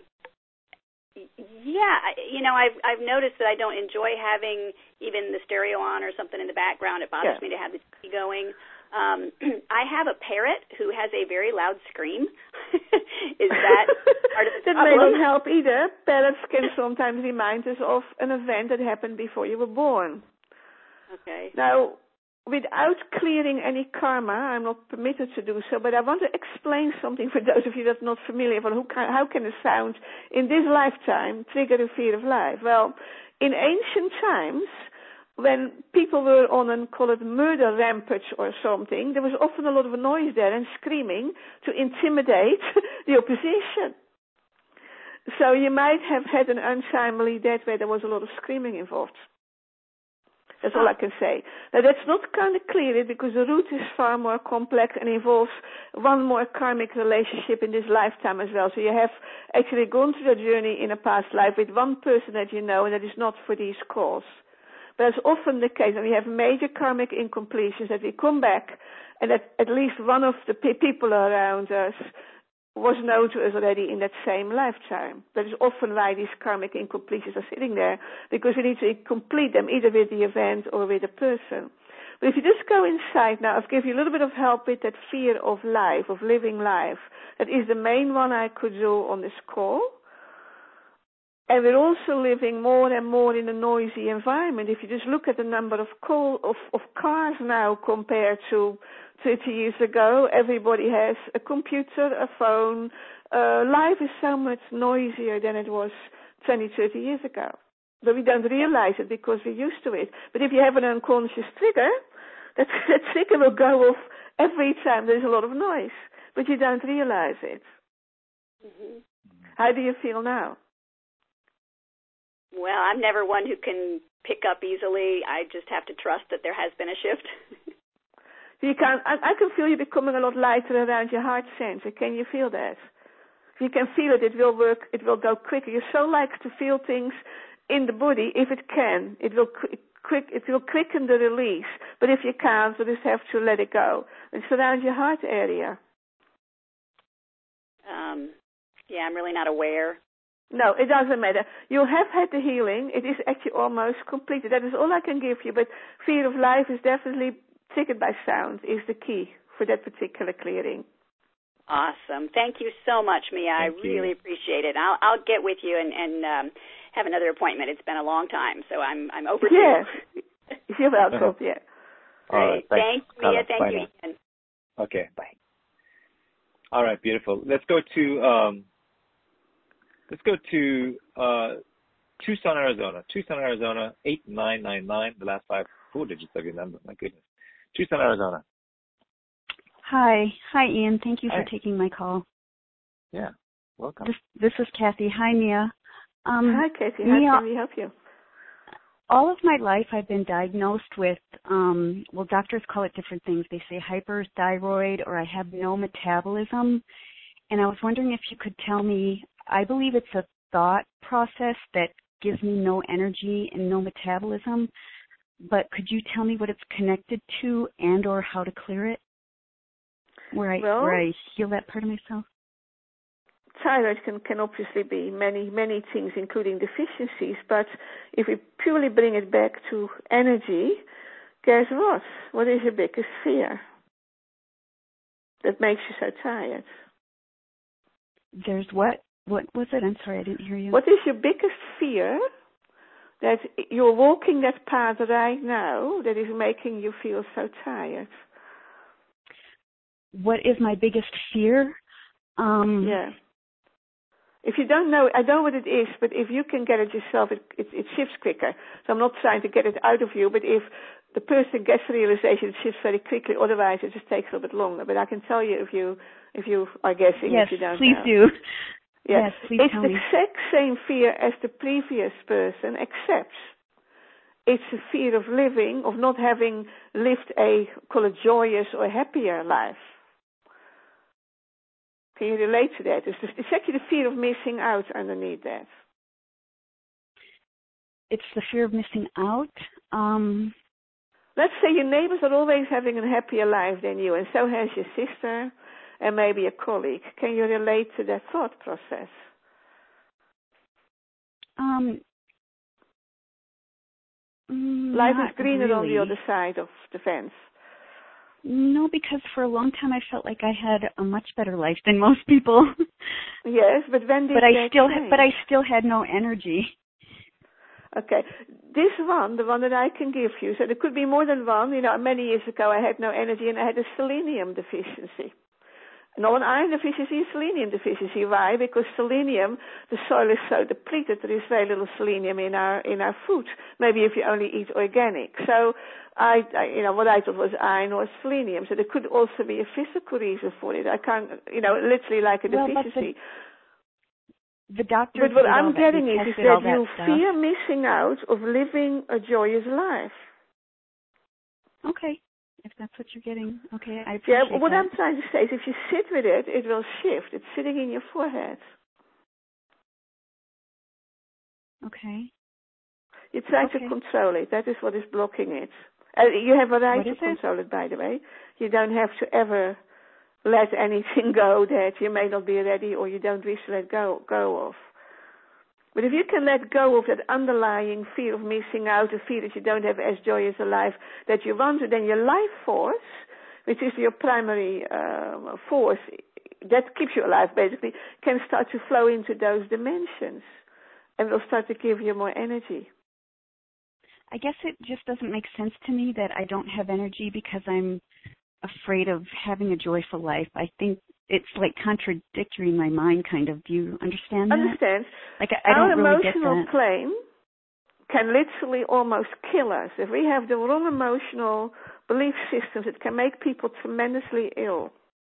yeah, you know, I've I've noticed that I don't enjoy having even the stereo on or something in the background. It bothers yeah. me to have the T V going. Um, I have a parrot who has a very loud scream. Is that part of the that problem? may not help either. Parrots can sometimes remind us of an event that happened before you were born. Okay. Now, without clearing any karma, I'm not permitted to do so, but I want to explain something for those of you that are not familiar with who can, how can a sound in this lifetime trigger the fear of life. Well, in ancient times, when people were on a, call it murder rampage or something, there was often a lot of noise there and screaming to intimidate the opposition. So you might have had an untimely death where there was a lot of screaming involved. That's all I can say. Now, that's not kind of clear because the root is far more complex and involves one more karmic relationship in this lifetime as well. So you have actually gone through a journey in a past life with one person that you know, and that is not for these calls. But that's often the case, and we have major karmic incompletions that we come back, and that at least one of the pe- people around us was known to us already in that same lifetime. That is often why these karmic incompletions are sitting there, because we need to complete them either with the event or with a person. But if you just go inside now, I'll give you a little bit of help with that fear of life, of living life. That is the main one I could do on this call. And we're also living more and more in a noisy environment. If you just look at the number of, coal, of, of cars now compared to thirty years ago, everybody has a computer, a phone. Uh, life is so much noisier than it was twenty, thirty years ago. But we don't realize it because we're used to it. But if you have an unconscious trigger, that, that trigger will go off every time there's a lot of noise. But you don't realize it. Mm-hmm. How do you feel now? Well, I'm never one who can pick up easily. I just have to trust that there has been a shift. You can, I, I can feel you becoming a lot lighter around your heart center. Can you feel that? If you can feel it, it will work, it will go quicker. You so like to feel things in the body. If it can, it will quick, it will quicken the release. But if you can't, you just have to let it go. It's around your heart area. Um, yeah, I'm really not aware. No, it doesn't matter. You have had the healing. It is actually almost completed. That is all I can give you. But Fear of Life is definitely triggered by sound, is the key for that particular clearing. Awesome. Thank you so much, Mia. Thank I really you. appreciate it. I'll, I'll get with you and, and um, have another appointment. It's been a long time, so I'm I'm overdue. Yes. You're welcome. Yeah. All right. Thanks, Mia. Thank bye you, now. Ian. Okay. Bye. All right. Beautiful. Let's go to um, let's go to uh, Tucson, Arizona. Tucson, Arizona. Eight nine nine nine. The last five four digits of your number. My goodness. Tucson, Arizona. Hi. Hi, Ian. Thank you Hi. for taking my call. Yeah. Welcome. This, this is Kathy. Hi, Mia. Um, Hi, Kathy. Mia, How can we help you? All of my life I've been diagnosed with, um, well, doctors call it different things. They say hyperthyroid or I have no metabolism. And I was wondering if you could tell me, I believe it's a thought process that gives me no energy and no metabolism. But could you tell me what it's connected to and or how to clear it? Where I, well, where I heal that part of myself? Thyroid can, can obviously be many, many things, including deficiencies. But if we purely bring it back to energy, guess what? What is your biggest fear that makes you so tired? There's what? What was it? I'm sorry, I didn't hear you. What is your biggest fear that you're walking that path right now that is making you feel so tired? What is my biggest fear? Um, yeah. If you don't know, I know what it is, but if you can get it yourself, it, it, it shifts quicker. So I'm not trying to get it out of you, but if the person gets the realization, it shifts very quickly. Otherwise, it just takes a little bit longer. But I can tell you if you, if you are guessing, yes, if you don't please know. do. Yeah. Yes, please it's tell the me. exact same fear as the previous person, except it's a fear of living, of not having lived a, call it joyous or happier life. Can you relate to that? It's, it's actually the fear of missing out underneath that. It's the fear of missing out? Um, Let's say your neighbors are always having a happier life than you, and so has your sister and maybe a colleague. Can you relate to that thought process? Um, Life is greener really. on the other side of the fence. No, because for a long time I felt like I had a much better life than most people. Yes, but when did but I that still, change? ha- but I still had no energy. Okay, this one, the one that I can give you, so there could be more than one. You know, many years ago I had no energy and I had a selenium deficiency. Not an iron deficiency, selenium deficiency. Why? Because selenium, the soil is so depleted, there is very little selenium in our in our food. Maybe if you only eat organic. So, I, I you know, what I thought was iron or selenium. So there could also be a physical reason for it. I can't, you know, literally like a well, deficiency. But the, the doctors But what did I'm all that. getting They is, is tested all that you that stuff. fear missing out of living a joyous life. Okay. If that's what you're getting, okay, I Yeah, appreciate what that. I'm trying to say is if you sit with it, it will shift. It's sitting in your forehead. Okay. You try okay. to control it. That is what is blocking it. Uh, you have a right what to is control it? it, by the way. You don't have to ever let anything go that you may not be ready or you don't wish to let go, go of. But if you can let go of that underlying fear of missing out, a fear that you don't have as joyous a life that you want to, then your life force, which is your primary uh, force, that keeps you alive basically, can start to flow into those dimensions and will start to give you more energy. I guess it just doesn't make sense to me that I don't have energy because I'm afraid of having a joyful life. I think it's like contradictory in my mind, kind of. Do you understand that? Understand. Like, I, I Our don't really get emotional that. plane can literally almost kill us. If we have the wrong emotional belief systems, it can make people tremendously ill.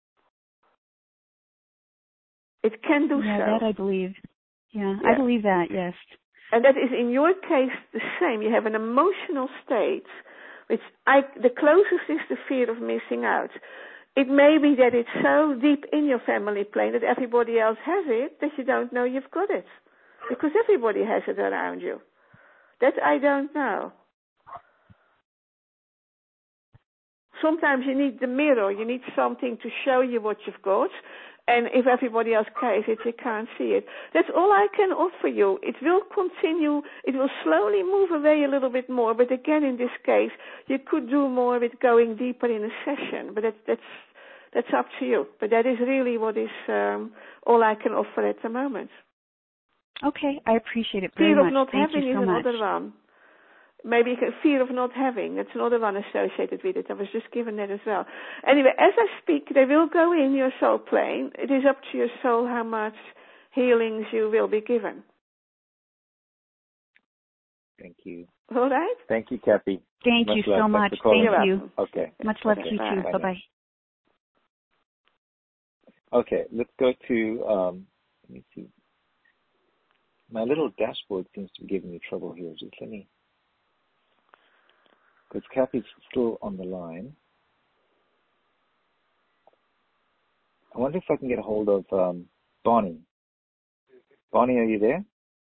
It can do yeah, so. Yeah, that I believe. Yeah, yeah, I believe that, yes. And that is in your case the same. You have an emotional state Which I, the closest is the fear of missing out. It may be that it's so deep in your family plane that everybody else has it that you don't know you've got it. Because everybody has it around you. That I don't know. Sometimes you need the mirror. You need something to show you what you've got. And if everybody else carries it, you can't see it. That's all I can offer you. It will continue. It will slowly move away a little bit more. But again, in this case, you could do more with going deeper in a session. But that, that's that's up to you. But that is really what is um, all I can offer at the moment. Okay, I appreciate it very fear much. Fear of not Thank having you so is much. another one. Maybe fear of not having. That's another one associated with it. I was just given that as well. Anyway, as I speak, they will go in your soul plane. It is up to your soul how much healings you will be given. Thank you. All right? Thank you, Kathy. Thank much you love. so much. Thank Thank you. Okay. Much love okay. to you too. Bye bye. Okay, let's go to. Um, let me see. My little dashboard seems to be giving me trouble here. Just let me. Because Kathy's still on the line. I wonder if I can get a hold of um, Bonnie. Bonnie, are you there?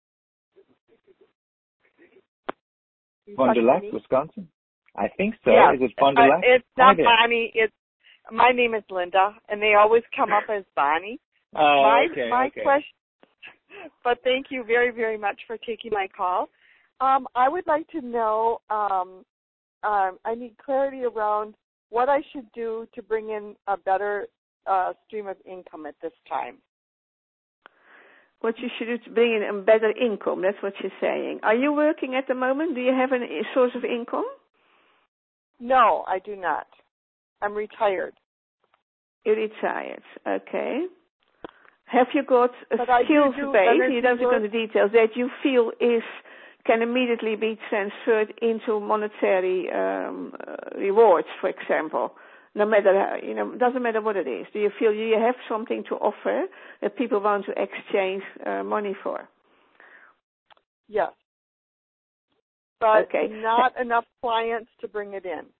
Fond du Lac, Wisconsin? I think so. Yeah. Is it Fond du Lac? Uh, it's not Bonnie. It's my name is Linda, and they always come up as Bonnie. Oh, my, okay. My okay. question. But thank you very, very much for taking my call. Um, I would like to know. Um, um, I need clarity around what I should do to bring in a better uh, stream of income at this time. What you should do to bring in a better income, that's what you're saying. Are you working at the moment? Do you have a source of income? No, I do not. I'm retired. You're retired, okay. Have you got a but skills do do base, you don't work. go into details, that you feel is can immediately be transferred into monetary um, uh, rewards, for example? No matter, how, you know, doesn't matter what it is. Do you feel you have something to offer that people want to exchange uh, money for? Yes. But okay. not enough clients to bring it in.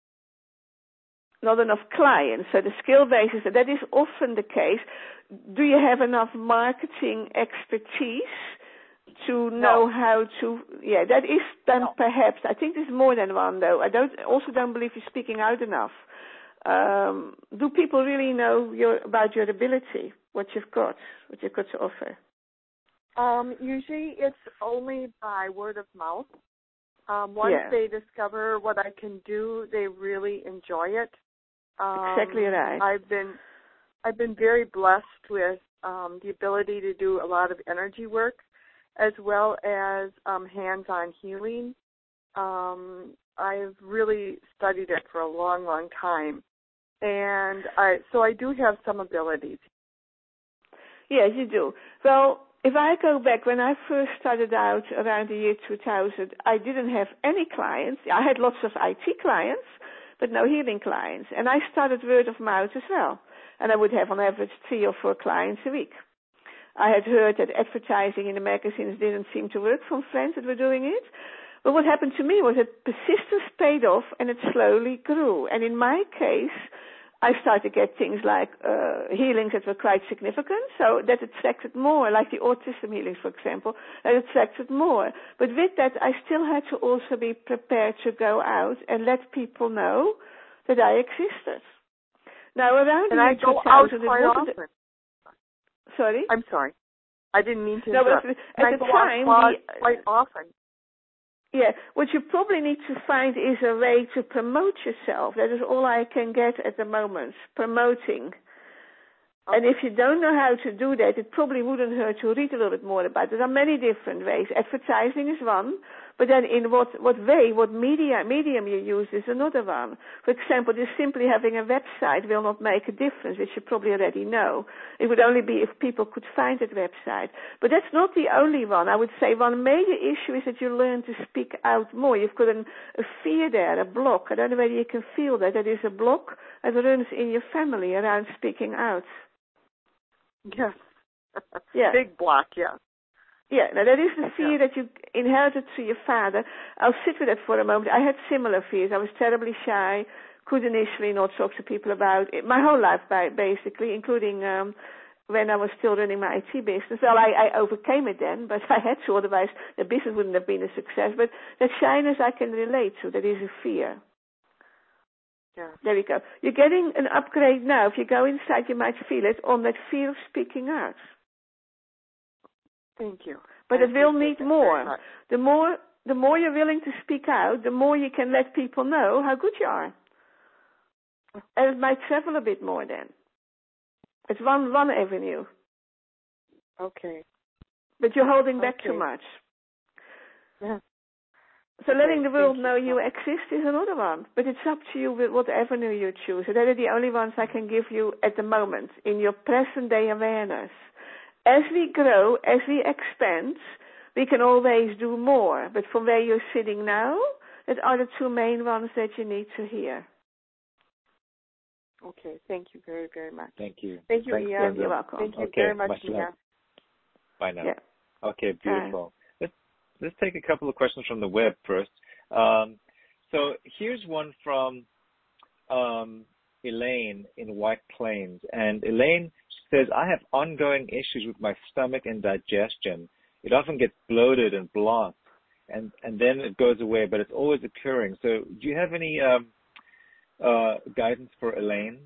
Not enough clients. So the skill basis, that is often the case. Do you have enough marketing expertise to know no. how to, yeah, that is then no. perhaps, I think there's more than one though. I don't, also don't believe you're speaking out enough. Um, do people really know your, about your ability, what you've got, what you've got to offer? Um, usually it's only by word of mouth. Um, once yeah. they discover what I can do, they really enjoy it. Um, exactly right. I've been, I've been very blessed with um, the ability to do a lot of energy work, as well as um, hands-on healing. Um, I've really studied it for a long, long time. And I, so I do have some abilities. Yes, you do. Well, if I go back, when I first started out around the year two thousand, I didn't have any clients. I had lots of I T clients, but no healing clients. And I started word of mouth as well. And I would have on average three or four clients a week. I had heard that advertising in the magazines didn't seem to work from friends that were doing it. But what happened to me was that persistence paid off and it slowly grew. And in my case, I started to get things like uh, healings that were quite significant, so that attracted more, like the autism healings, for example, that attracted more. But with that, I still had to also be prepared to go out and let people know that I existed. Now, around and the I year go two thousand, out quite it often. Sorry? I'm sorry. I didn't mean to no, interrupt. At and the I go time, out quite, the, quite often. Yeah, what you probably need to find is a way to promote yourself. That is all I can get at the moment, promoting. Okay. And if you don't know how to do that, it probably wouldn't hurt to read a little bit more about it. There are many different ways. Advertising is one, but then in what, what way, what media, medium you use is another one. For example, just simply having a website will not make a difference, which you probably already know. It would only be if people could find that website. But that's not the only one. I would say one major issue is that you learn to speak out more. You've got an, a fear there, a block. I don't know whether you can feel that. There is a block that runs in your family around speaking out. Yes. Yeah. Big block, yes. Yeah, now that is the fear yeah. that you inherited to your father. I'll sit with that for a moment. I had similar fears. I was terribly shy, could initially not talk to people about it. My whole life, basically, including um, when I was still running my I T business. Well, I, I overcame it then, but I had to, otherwise the business wouldn't have been a success. But that shyness I can relate to. That is a fear. Yeah. There we go. You're getting an upgrade now. If you go inside, you might feel it on that fear of speaking out. Thank you. But I it will need more. The more the more you're willing to speak out, the more you can let people know how good you are. And it might travel a bit more then. It's one one avenue. Okay. But you're holding back okay. too much. Yeah. So okay. letting the world Thank know you. you exist is another one. But it's up to you with what avenue you choose. So that are the only ones I can give you at the moment in your present day awareness. As we grow, as we expand, we can always do more. But from where you're sitting now, that are the two main ones that you need to hear. Okay. Thank you very, very much. Thank you. Thank you, Thanks, Ian. You're welcome. Thank you okay, very much, much Ian. Bye now. Yeah. Okay, beautiful. Bye. Let's, let's take a couple of questions from the web first. Um, so here's one from um, Elaine in White Plains. And Elaine says, I have ongoing issues with my stomach and digestion. It often gets bloated and blocked, and, and then it goes away, but it's always occurring. So do you have any um, uh, guidance for Elaine?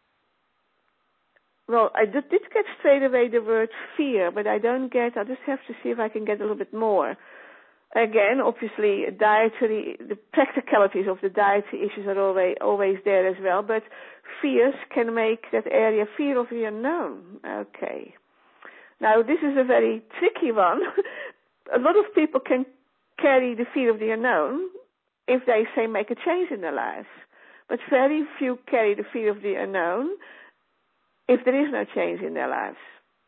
Well, I did, did get straight away the word fear, but I don't get, I'll just have to see if I can get a little bit more. Again, obviously, dietary, the practicalities of the dietary issues are always, always there as well, but fears can make that area fear of the unknown. Okay. Now, this is a very tricky one. A lot of people can carry the fear of the unknown if they, say, make a change in their lives. But very few carry the fear of the unknown if there is no change in their lives.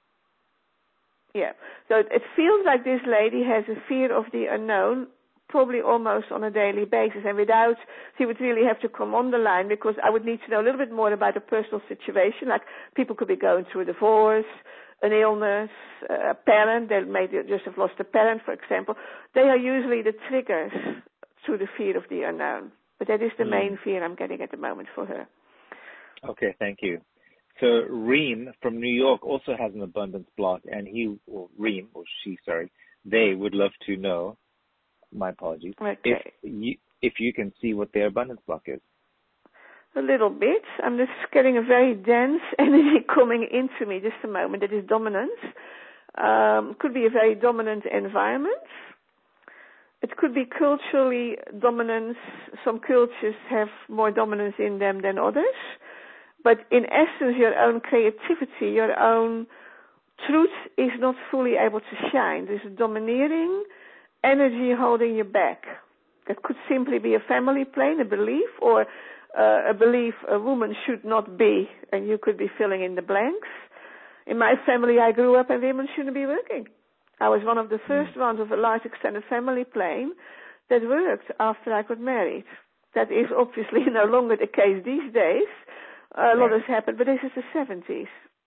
Yeah. So it feels like this lady has a fear of the unknown, probably almost on a daily basis. And without, she would really have to come on the line, because I would need to know a little bit more about a personal situation. Like people could be going through a divorce, an illness, a parent. They may just have lost a parent, for example. They are usually the triggers to the fear of the unknown. But that is the mm. main fear I'm getting at the moment for her. Okay, thank you. So Reem from New York also has an abundance block, and he, or Reem, or she, sorry, they would love to know, my apologies, okay. if you, if you can see what their abundance block is. A little bit. I'm just getting a very dense energy coming into me just a moment. That is dominance. Um, could be a very dominant environment. It could be culturally dominance. Some cultures have more dominance in them than others. But in essence, your own creativity, your own truth is not fully able to shine. There's a domineering energy holding you back. That could simply be a family plane, a belief, or uh, a belief a woman should not be, and you could be filling in the blanks. In my family, I grew up and women shouldn't be working. I was one of the first ones of a large extended family plane that worked after I got married. That is obviously no longer the case these days. A lot has happened, but this is the seventies.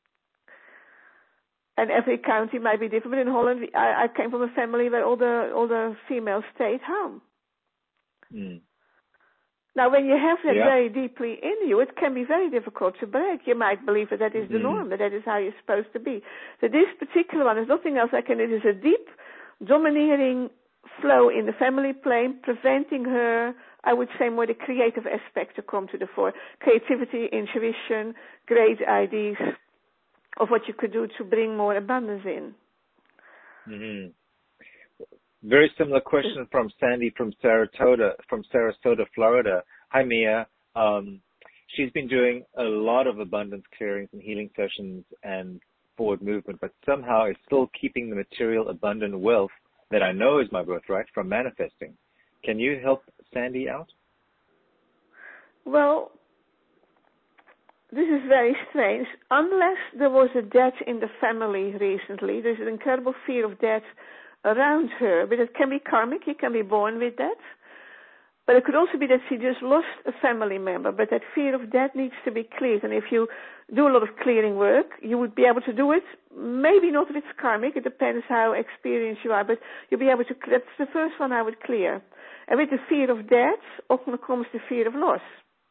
And every county might be different. But in Holland, I, I came from a family where all the all the females stayed home. Mm. Now, when you have that yeah. very deeply in you, it can be very difficult to break. You might believe that that is the mm. norm, that that is how you're supposed to be. So this particular one is nothing else. I can. It is a deep, domineering flow in the family plane, preventing her, I would say, more the creative aspect to come to the fore. Creativity, intuition, great ideas of what you could do to bring more abundance in. Mm-hmm. Very similar question from Sandy from Sarasota, from Sarasota, Florida. Hi, Mia. Um, she's been doing a lot of abundance clearings and healing sessions and forward movement, but somehow is still keeping the material abundant wealth that I know is my birthright from manifesting. Can you help Sandy out? Well, this is very strange. Unless there was a death in the family recently, there's an incredible fear of death around her, but it can be karmic. You can be born with that. But it could also be that she just lost a family member, but that fear of death needs to be cleared. And if you do a lot of clearing work, you would be able to do it. Maybe not if it's karmic. It depends how experienced you are, but you'll be able to. That's the first one I would clear. And with the fear of death, often comes the fear of loss.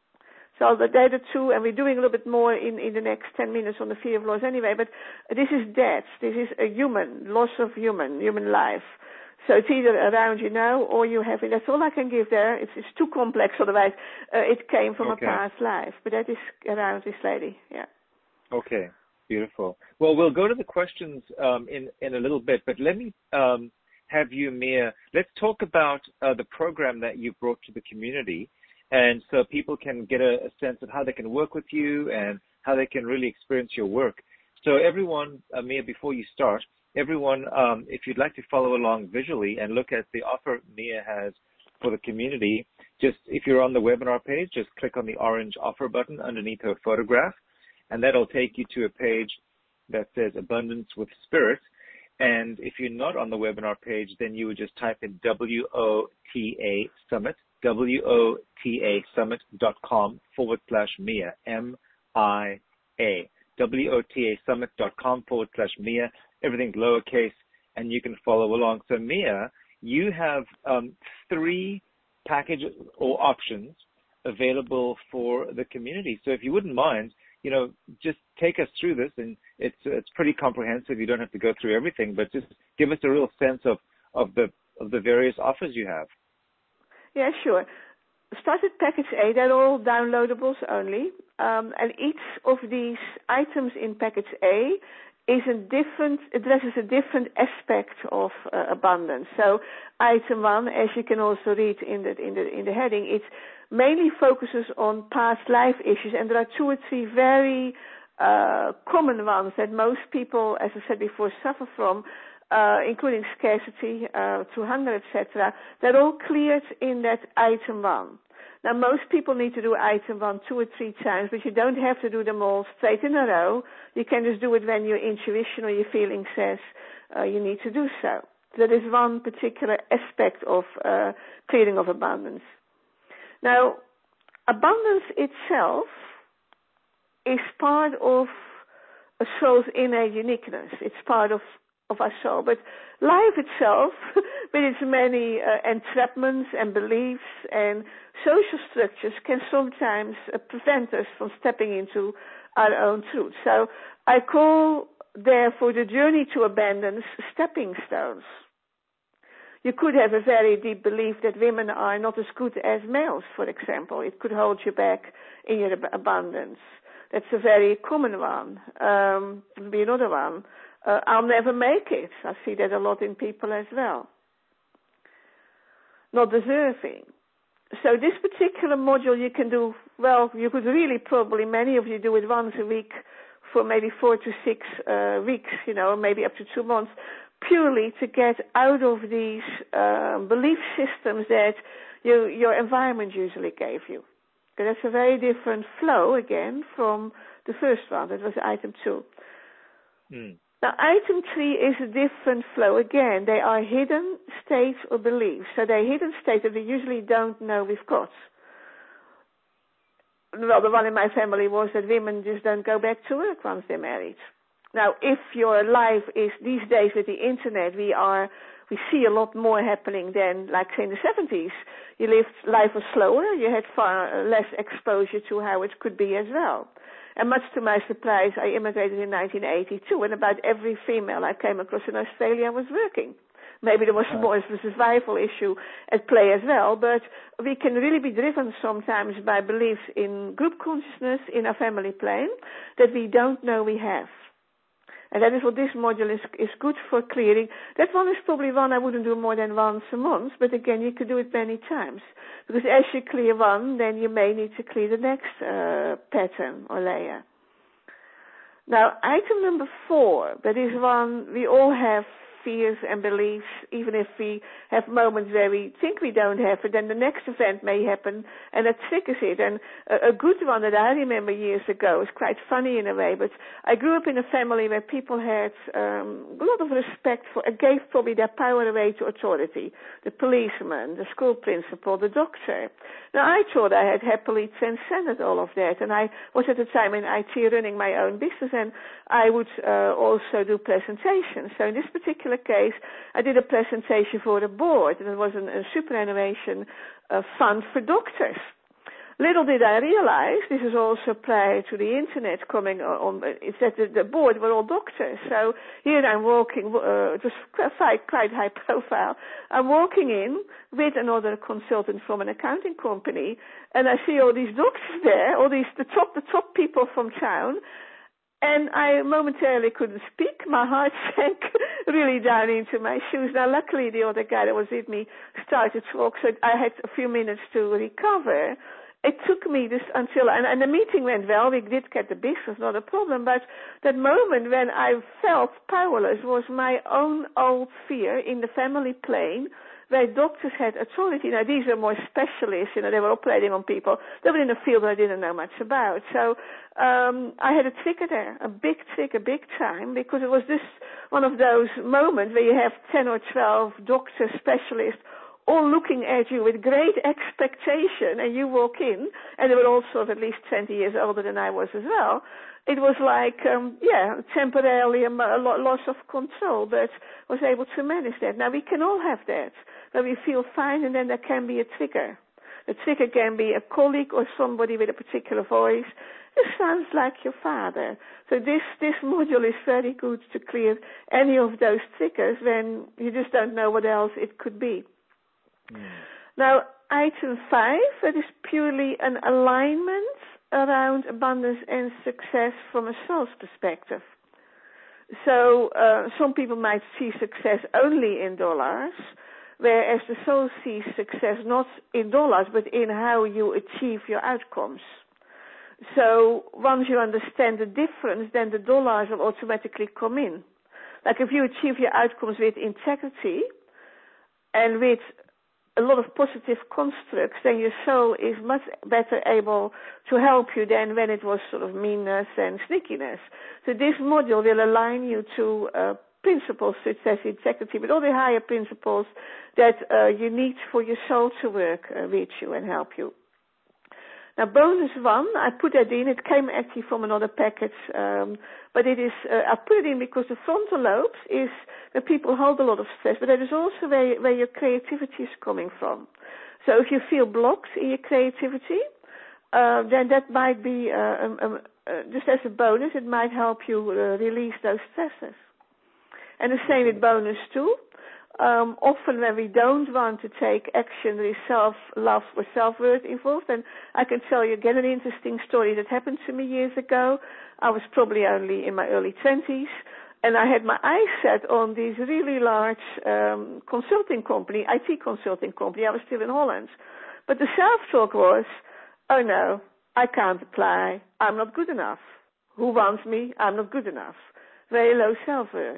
So they're the two, and we're doing a little bit more in, in the next ten minutes on the fear of loss anyway. But this is death. This is a human, loss of human, human life. So it's either around you now or you have it. That's all I can give there. It's, it's too complex, otherwise uh, it came from okay. a past life. But that is around this lady, yeah. Okay, beautiful. Well, we'll go to the questions um, in, in a little bit, but let me um, have you, Mia, let's talk about uh, the program that you brought to the community, and so people can get a, a sense of how they can work with you and how they can really experience your work. So everyone, uh, Mia, before you start, everyone, um, if you'd like to follow along visually and look at the offer Mia has for the community, just if you're on the webinar page, just click on the orange offer button underneath her photograph, and that'll take you to a page that says Abundance with Spirit. And if you're not on the webinar page, then you would just type in W O T A Summit, W O T A Summit dot com forward slash Mia, M I A, W O T A Summit dot com forward slash Mia. Everything's lowercase, and you can follow along. So, Mia, you have um, three packages or options available for the community. So if you wouldn't mind, you know, just take us through this, and it's it's pretty comprehensive. You don't have to go through everything, but just give us a real sense of, of the of the various offers you have. Yeah, sure. Start with package A. They're all downloadables only, um, and each of these items in package A is a different, addresses a different aspect of uh, abundance. So item one, as you can also read in the, in the, in the heading, it mainly focuses on past life issues, and there are two or three very uh, common ones that most people, as I said before, suffer from, uh, including scarcity, uh, through hunger, et cetera. They're all cleared in that item one. Now, most people need to do item one two or three times, but you don't have to do them all straight in a row. You can just do it when your intuition or your feeling says uh, you need to do so. That is one particular aspect of uh, clearing of abundance. Now, abundance itself is part of a soul's inner uniqueness. It's part of of our soul. But life itself, with its many uh, entrapments and beliefs and social structures, can sometimes uh, prevent us from stepping into our own truth. So I call, therefore, the journey to abundance stepping stones. You could have a very deep belief that women are not as good as males, for example. It could hold you back in your ab- abundance. That's a very common one. Um, there would be another one. Uh, I'll never make it. I see that a lot in people as well. Not deserving. So this particular module you can do, well, you could really probably, many of you do it once a week for maybe four to six uh, weeks, you know, maybe up to two months, purely to get out of these uh, belief systems that you, your environment usually gave you. Okay, that's a very different flow, again, from the first one. That was item two. Mm. Now, item three is a different flow. Again, they are hidden states or beliefs. So they're hidden states that we usually don't know we've got. Well, the one in my family was that women just don't go back to work once they're married. Now, if your life is, these days with the internet, we are, we see a lot more happening than, like, say, in the seventies. You lived, life was slower. You had far less exposure to how it could be as well. And much to my surprise, I immigrated in nineteen eighty-two, and about every female I came across in Australia was working. Maybe there was more of a survival issue at play as well, but we can really be driven sometimes by beliefs in group consciousness, in our family plane, that we don't know we have. And that is what this module is, is good for clearing. That one is probably one I wouldn't do more than once a month, but again, you could do it many times. Because as you clear one, then you may need to clear the next uh, pattern or layer. Now, item number four, that is one we all have fears and beliefs, even if we have moments where we think we don't have it, then the next event may happen and it triggers it. And a, a good one that I remember years ago is quite funny in a way, but I grew up in a family where people had um, a lot of respect for, gave probably their power away to authority, the policeman, the school principal, the doctor. Now I thought I had happily transcended all of that, and I was at the time in I T running my own business, and I would uh, also do presentations. So in this particular case, I did a presentation for the board, and it was an, a superannuation uh, fund for doctors. Little did I realize, this is also prior to the internet coming on, it's that the, the board were all doctors. So here I'm walking, uh, just quite, quite high profile, I'm walking in with another consultant from an accounting company, and I see all these doctors there, all these, the top, the top people from town, and I momentarily couldn't speak. My heart sank really down into my shoes. Now, luckily, the other guy that was with me started to talk, so I had a few minutes to recover. It took me this until, and, and the meeting went well, we did get the business, not a problem, but that moment when I felt powerless was my own old fear in the family plane, where doctors had authority. Now, these were more specialists, you know, they were operating on people. They were in a field that I didn't know much about. So um, I had a trigger there, a big trigger, big time, because it was this one of those moments where you have ten or twelve doctor specialists all looking at you with great expectation, and you walk in, and they were all sort of at least twenty years older than I was as well. It was like, um, yeah, temporarily a, a loss of control, but was able to manage that. Now, we can all have that, where we feel fine, and then there can be a trigger. The trigger can be a colleague or somebody with a particular voice. This sounds like your father. So this, this module is very good to clear any of those triggers when you just don't know what else it could be. Mm. Now, item five, that is purely an alignment around abundance and success from a soul's perspective. So uh, some people might see success only in dollars, whereas the soul sees success not in dollars, but in how you achieve your outcomes. So once you understand the difference, then the dollars will automatically come in. Like if you achieve your outcomes with integrity and with a lot of positive constructs, then your soul is much better able to help you than when it was sort of meanness and sneakiness. So this module will align you to uh, principles such as integrity, but all the higher principles that uh, you need for your soul to work uh, with you and help you. Now, bonus one, I put that in. It came actually from another package, um, but it is, uh, I put it in because the frontal lobes is where people hold a lot of stress, but that is also where, where your creativity is coming from. So if you feel blocked in your creativity, uh, then that might be, uh, um, um, uh, just as a bonus, it might help you uh, release those stresses. And the same with bonus two. Um, often when we don't want to take action, there is self-love or self-worth involved. And I can tell you again an interesting story that happened to me years ago. I was probably only in my early twenties, and I had my eyes set on this really large um, consulting company, I T consulting company. I was still in Holland. But the self-talk was, oh no, I can't apply. I'm not good enough. Who wants me? I'm not good enough. Very low self-worth.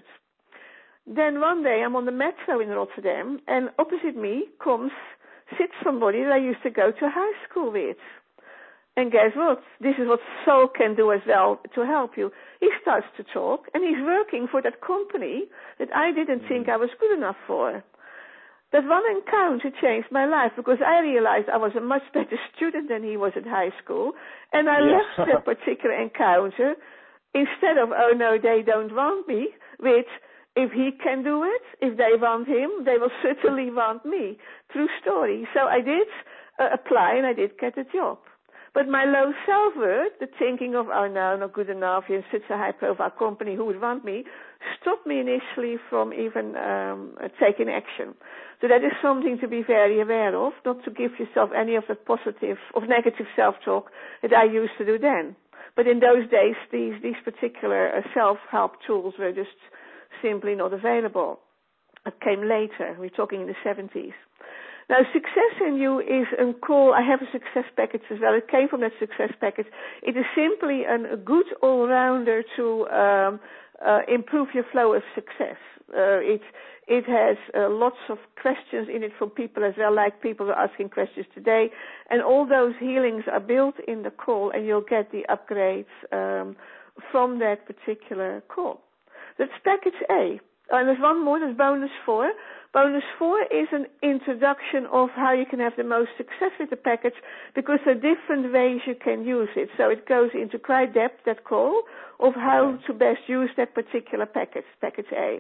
Then one day I'm on the metro in Rotterdam, and opposite me comes, sits somebody that I used to go to high school with. And guess what? This is what soul can do as well to help you. He starts to talk, and he's working for that company that I didn't mm-hmm. think I was good enough for. That one encounter changed my life because I realized I was a much better student than he was at high school, and I yeah. left that particular encounter instead of, oh no, they don't want me, with, if he can do it, if they want him, they will certainly want me. True story. So I did uh, apply and I did get a job. But my low self-worth, the thinking of, oh no, not good enough, you're such a high-profile company, who would want me, stopped me initially from even um, uh, taking action. So that is something to be very aware of, not to give yourself any of the positive or negative self-talk that I used to do then. But in those days, these, these particular uh, self-help tools were just simply not available. It came later. We're talking in the seventies. Now, Success in You is a call. I have a success package as well. It came from that success package. It is simply an, a good all-rounder to um, uh, improve your flow of success. Uh, it it has uh, lots of questions in it from people as well, like people are asking questions today, and all those healings are built in the call, and you'll get the upgrades um, from that particular call. That's package A. And there's one more, there's bonus four. Bonus four is an introduction of how you can have the most success with the package, because there are different ways you can use it. So it goes into quite depth, that call, of how to best use that particular package, package A.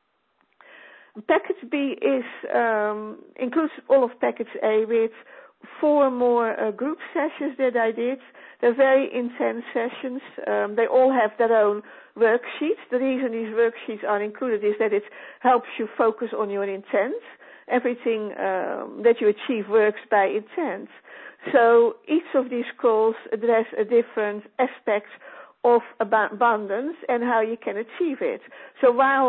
Package B is um, includes all of package A with four more uh, group sessions that I did. They're very intense sessions. Um, they all have their own worksheets. The reason these worksheets are included is that it helps you focus on your intent. Everything um, that you achieve works by intent. So each of these calls address a different aspect of abundance and how you can achieve it. So while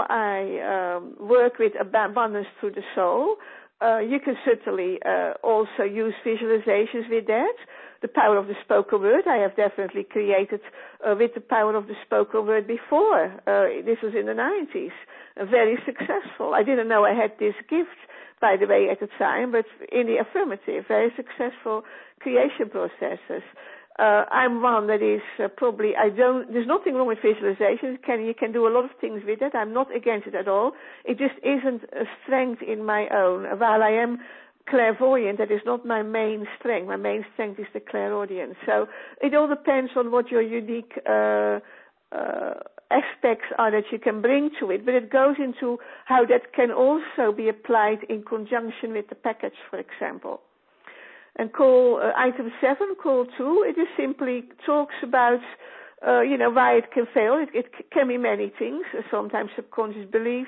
I um, work with abundance through the soul, uh, you can certainly uh, also use visualizations with that. The power of the spoken word, I have definitely created uh, with the power of the spoken word before. Uh, this was in the nineties. Uh, very successful. I didn't know I had this gift, by the way, at the time, but in the affirmative, very successful creation processes. Uh, I'm one that is uh, probably, I don't, there's nothing wrong with visualization. Can, you can do a lot of things with it. I'm not against it at all. It just isn't a strength in my own. While I am clairvoyant, that is not my main strength. My main strength is the clairaudience. So it all depends on what your unique uh, uh, aspects are that you can bring to it. But it goes into how that can also be applied in conjunction with the package, for example. And call uh, item seven, call two, it just simply talks about, uh, you know, why it can fail. It, it can be many things. Sometimes subconscious beliefs.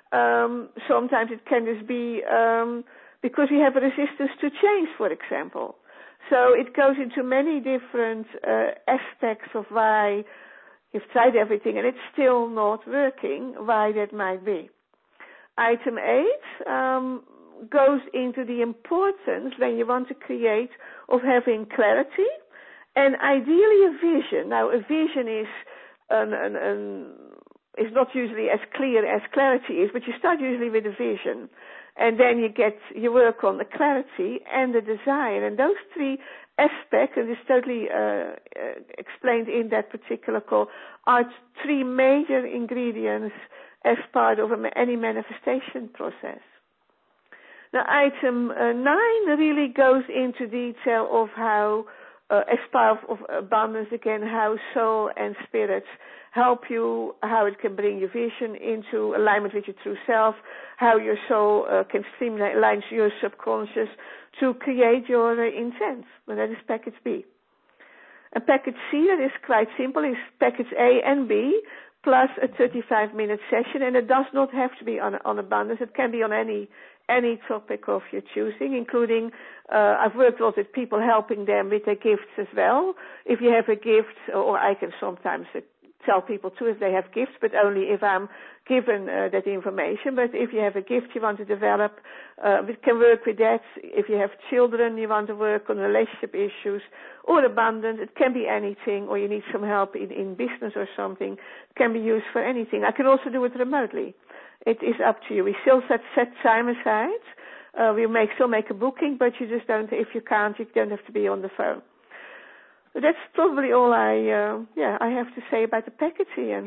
Um, sometimes it can just be um, because you have a resistance to change, for example. So it goes into many different uh, aspects of why you've tried everything and it's still not working, why that might be. Item eight, um, goes into the importance when you want to create of having clarity and ideally a vision. Now, a vision is an, an, an, is not usually as clear as clarity is, but you start usually with a vision, and then you get you work on the clarity and the desire, and those three aspects, and it's totally uh, uh, explained in that particular call, are three major ingredients as part of a, any manifestation process. Now, item uh, nine really goes into detail of how, uh, as part of, of abundance again, how soul and spirit help you, how it can bring your vision into alignment with your true self, how your soul uh, can streamline your subconscious to create your uh, intent. And that is package B. And package C, that is quite simple, is package A and B, plus a thirty-five minute session, and it does not have to be on, on abundance. It can be on any any topic of your choosing, including, uh, I've worked a lot with people helping them with their gifts as well. If you have a gift, or I can sometimes uh, tell people too if they have gifts, but only if I'm given uh, that information. But if you have a gift you want to develop, uh, we can work with that. If you have children, you want to work on relationship issues or abundance, it can be anything, or you need some help in, in business or something, it can be used for anything. I can also do it remotely. It is up to you. We still set, set time aside. Uh, we make still make a booking, but you just don't, if you can't, you don't have to be on the phone. But that's probably all I, uh, yeah, I have to say about the package, Ian.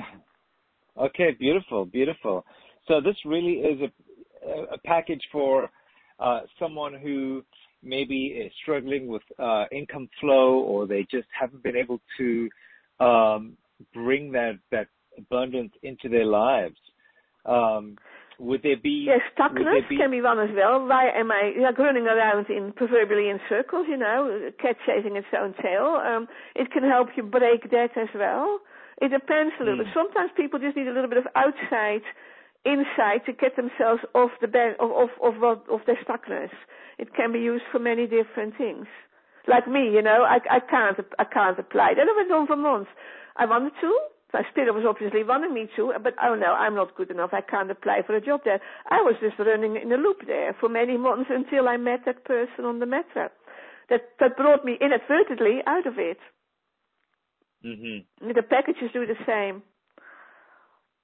Okay, beautiful, beautiful. So this really is a, a package for uh, someone who maybe is struggling with uh, income flow, or they just haven't been able to um, bring that, that abundance into their lives. Um, would there be... Yes, stuckness be, can be one as well. Why am I like, running around in proverbially in circles, you know, cat chasing its own tail? Um, it can help you break that as well. It depends a little mm. bit. Sometimes people just need a little bit of outside insight to get themselves off the bed, of, of, of, of their stuckness. It can be used for many different things. Like me, you know, I, I can't I can't apply. That went on for months. I wanted to. My spirit was obviously wanting me to, but oh no, I'm not good enough. I can't apply for a job there. I was just running in a loop there for many months until I met that person on the metro. That that brought me inadvertently out of it. Mm-hmm. The packages do the same.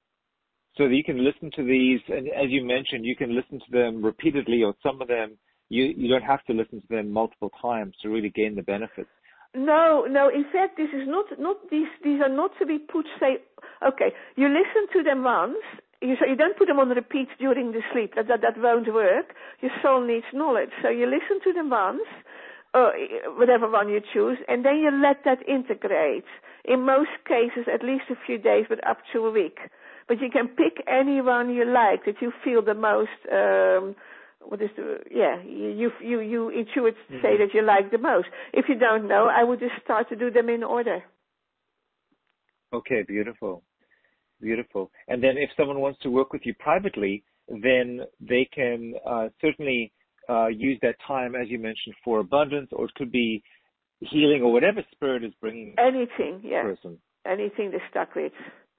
so that you can listen to these, and as you mentioned, you can listen to them repeatedly, or some of them you you don't have to listen to them multiple times to really gain the benefits. No, no. In fact, this is not not these these are not to be put. Say, okay, you listen to them once. You so you don't put them on repeat during the sleep. That that, that won't work. Your soul needs knowledge. So you listen to them once, or whatever one you choose, and then you let that integrate. In most cases, at least a few days, but up to a week. But you can pick any one you like that you feel the most. Um, What is the, yeah, you, you, you intuit mm-hmm. say that you like the most. If you don't know, I would just start to do them in order. Okay, beautiful. Beautiful. And then if someone wants to work with you privately, then they can uh, certainly uh, use that time, as you mentioned, for abundance, or it could be healing, or whatever spirit is bringing anything, yeah, person. Anything they're stuck with.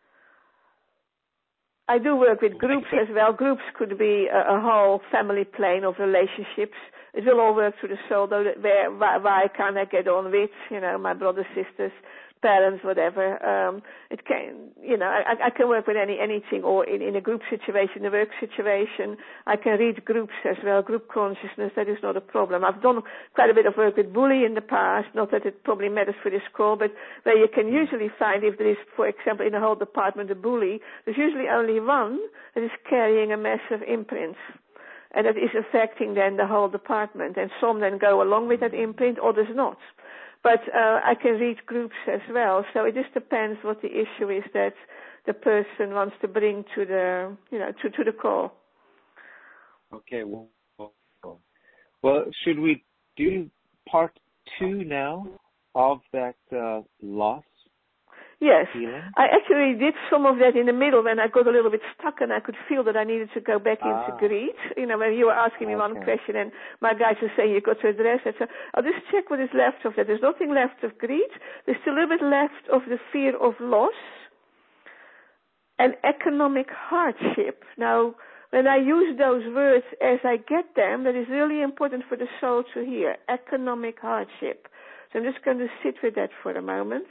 I do work with groups as well. Groups could be a, a whole family plane of relationships. It will all work through the soul, though, where, why, why can't I get on with, you know, my brothers, sisters, parents, whatever. Um, it can, you know, I, I can work with any anything, or in, in a group situation, a work situation. I can read groups as well, group consciousness. That is not a problem. I've done quite a bit of work with bully in the past. Not that it probably matters for this call, but where you can usually find, if there is, for example, in a whole department a bully, there's usually only one that is carrying a massive imprint. And that is affecting then the whole department. And some then go along with that imprint, others not. But uh, I can read groups as well, so it just depends what the issue is that the person wants to bring to the, you know, to, to the call. Okay, well, well, should we do part two now of that uh, loss? Yes, healing? I actually did some of that in the middle when I got a little bit stuck and I could feel that I needed to go back ah. into greed. You know, when you were asking me okay. one question and my guys were saying you've got to address it. So I'll just check what is left of that. There's nothing left of greed. There's still a little bit left of the fear of loss and economic hardship. Now, when I use those words as I get them, that is really important for the soul to hear. Economic hardship. So I'm just going to sit with that for a moment.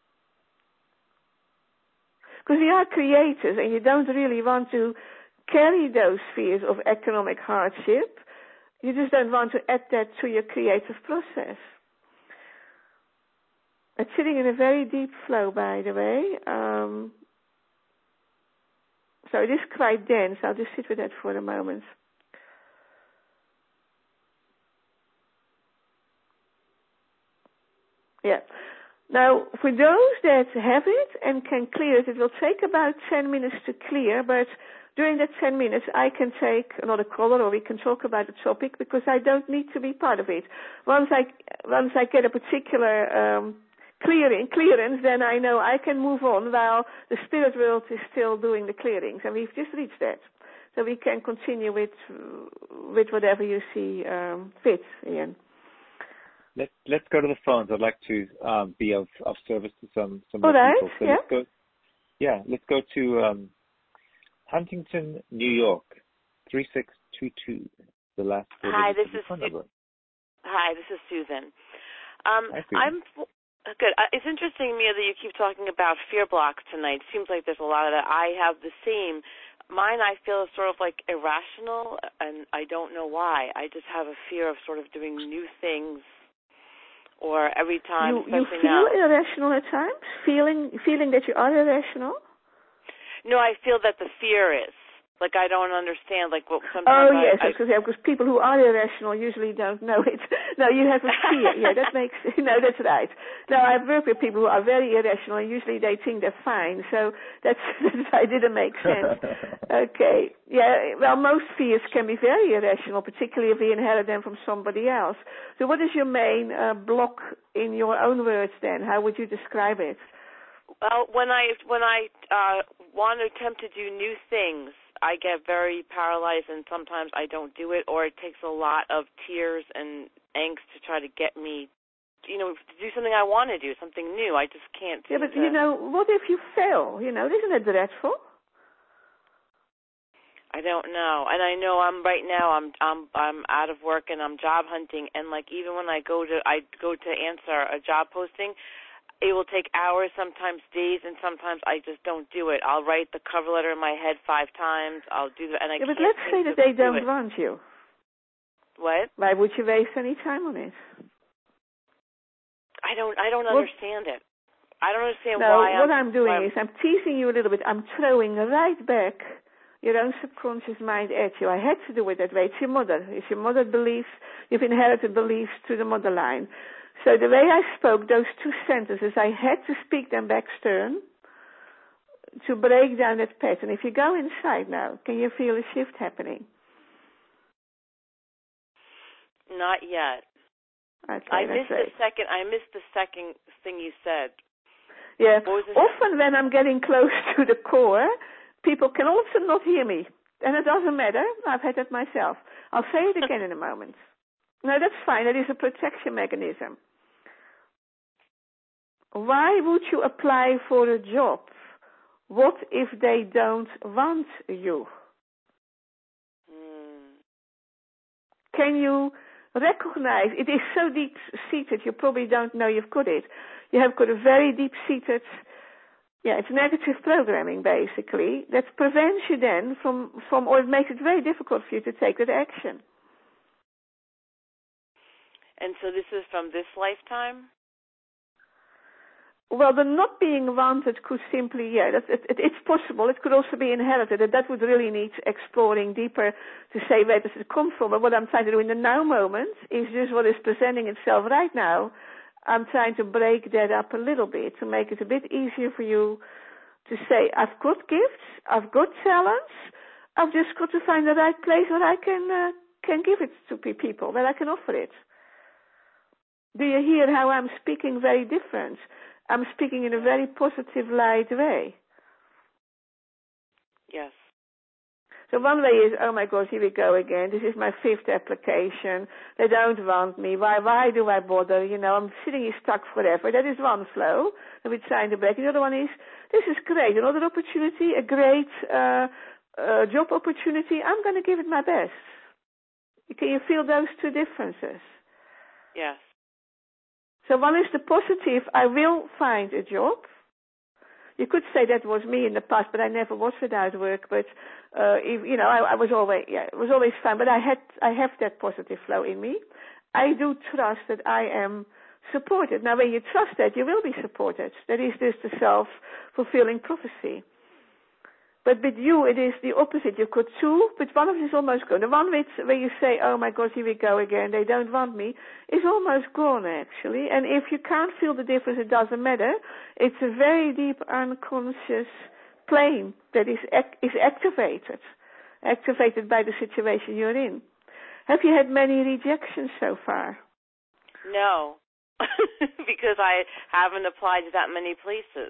Because we are creators and you don't really want to carry those fears of economic hardship. You just don't want to add that to your creative process. It's sitting in a very deep flow, by the way. Um, so it is quite dense. I'll just sit with that for a moment. Yeah. Now, for those that have it and can clear it, it will take about ten minutes to clear, but during that ten minutes, I can take another caller or we can talk about the topic because I don't need to be part of it. Once I, once I get a particular um, clearing, clearance, then I know I can move on while the spirit world is still doing the clearings, and we've just reached that. So we can continue with, with whatever you see um, fit, Ian. Let, let's go to the phones. I'd like to um, be of, of service to some, some All more right, people. So yeah. let's go, yeah, let's go to um, Huntington, New York, three six two two, the last four Hi, this is Su- number. Hi, this is Susan. Um, Hi, Susan. I'm good. It's interesting, Mia, that you keep talking about fear blocks tonight. Seems like there's a lot of that. I have the same. Mine, I feel, is sort of like irrational, and I don't know why. I just have a fear of sort of doing new things. Or every time you, you feel out. irrational at times? Feeling feeling that you are irrational? No, I feel that the fear is. Like, I don't understand, like, what sometimes Oh, I, yes, I, because, yeah, because people who are irrational usually don't know it. No, you have a fear. Yeah, that makes, no, that's right. No, I've worked with people who are very irrational, and usually they think they're fine, so that's, that didn't make sense. Okay, yeah, well, most fears can be very irrational, particularly if we inherit them from somebody else. So what is your main uh, block in your own words, then? How would you describe it? Well, when I, when I uh, want to attempt to do new things, I get very paralyzed, and sometimes I don't do it, or it takes a lot of tears and angst to try to get me, you know, to do something I want to do, something new. I just can't. Yeah, but to... you know, what if you fail? You know, isn't it dreadful? I don't know, and I know I'm right now. I'm I'm I'm out of work and I'm job hunting, and like even when I go to I go to answer a job posting, it will take hours, sometimes days, and sometimes I just don't do it. I'll write the cover letter in my head five times. I'll do that, and I yeah, can't. But let's say that they do don't it. want you. What? Why would you waste any time on it? I don't. I don't Well, understand it. I don't understand no, why. what I'm, I'm doing why I'm, is I'm teasing you a little bit. I'm throwing right back your own subconscious mind at you. I had to do it that way. It's your mother. It's your mother beliefs. You've inherited beliefs through the mother line. So the way I spoke those two sentences, I had to speak them back stern to break down that pattern. If you go inside now, can you feel a shift happening? Not yet. Okay, I missed right. the second. I missed the second thing you said. Yeah. Often second? When I'm getting close to the core, people can also not hear me, and it doesn't matter. I've had that myself. I'll say it again in a moment. No, that's fine. That is a protection mechanism. Why would you apply for a job? What if they don't want you? Mm. Can you recognize, it is so deep-seated, you probably don't know you've got it. You have got a very deep-seated, yeah, it's negative programming, basically, that prevents you then from, from, or it makes it very difficult for you to take that action. And so this is from this lifetime? Well, the not being wanted could simply, yeah, that, it, it, it's possible. It could also be inherited, and that would really need exploring deeper to say where does it come from. But what I'm trying to do in the now moment is just what is presenting itself right now. I'm trying to break that up a little bit to make it a bit easier for you to say, I've got gifts, I've got talents, I've just got to find the right place where I can uh, can give it to people, where I can offer it. Do you hear how I'm speaking very different? I'm speaking in a very positive, light way. Yes. So one way is, oh my gosh, here we go again. This is my fifth application. They don't want me. Why Why do I bother? You know, I'm sitting here stuck forever. That is one flow. And we're trying to break. The other one is, this is great. Another opportunity, a great uh, uh, job opportunity. I'm going to give it my best. Can you feel those two differences? Yes. So one is the positive, I will find a job. You could say that was me in the past, but I never was without work. But uh, if, you know, I, I was always, yeah, it was always fine. But I had, I have that positive flow in me. I do trust that I am supported. Now, when you trust that, you will be supported. That is just a self-fulfilling prophecy. But with you, it is the opposite. You've got two, but one of them is almost gone. The one with, where you say, oh my God, here we go again, they don't want me, is almost gone, actually. And if you can't feel the difference, it doesn't matter. It's a very deep unconscious plane that is, ac- is activated, activated by the situation you're in. Have you had many rejections so far? No, because I haven't applied to that many places.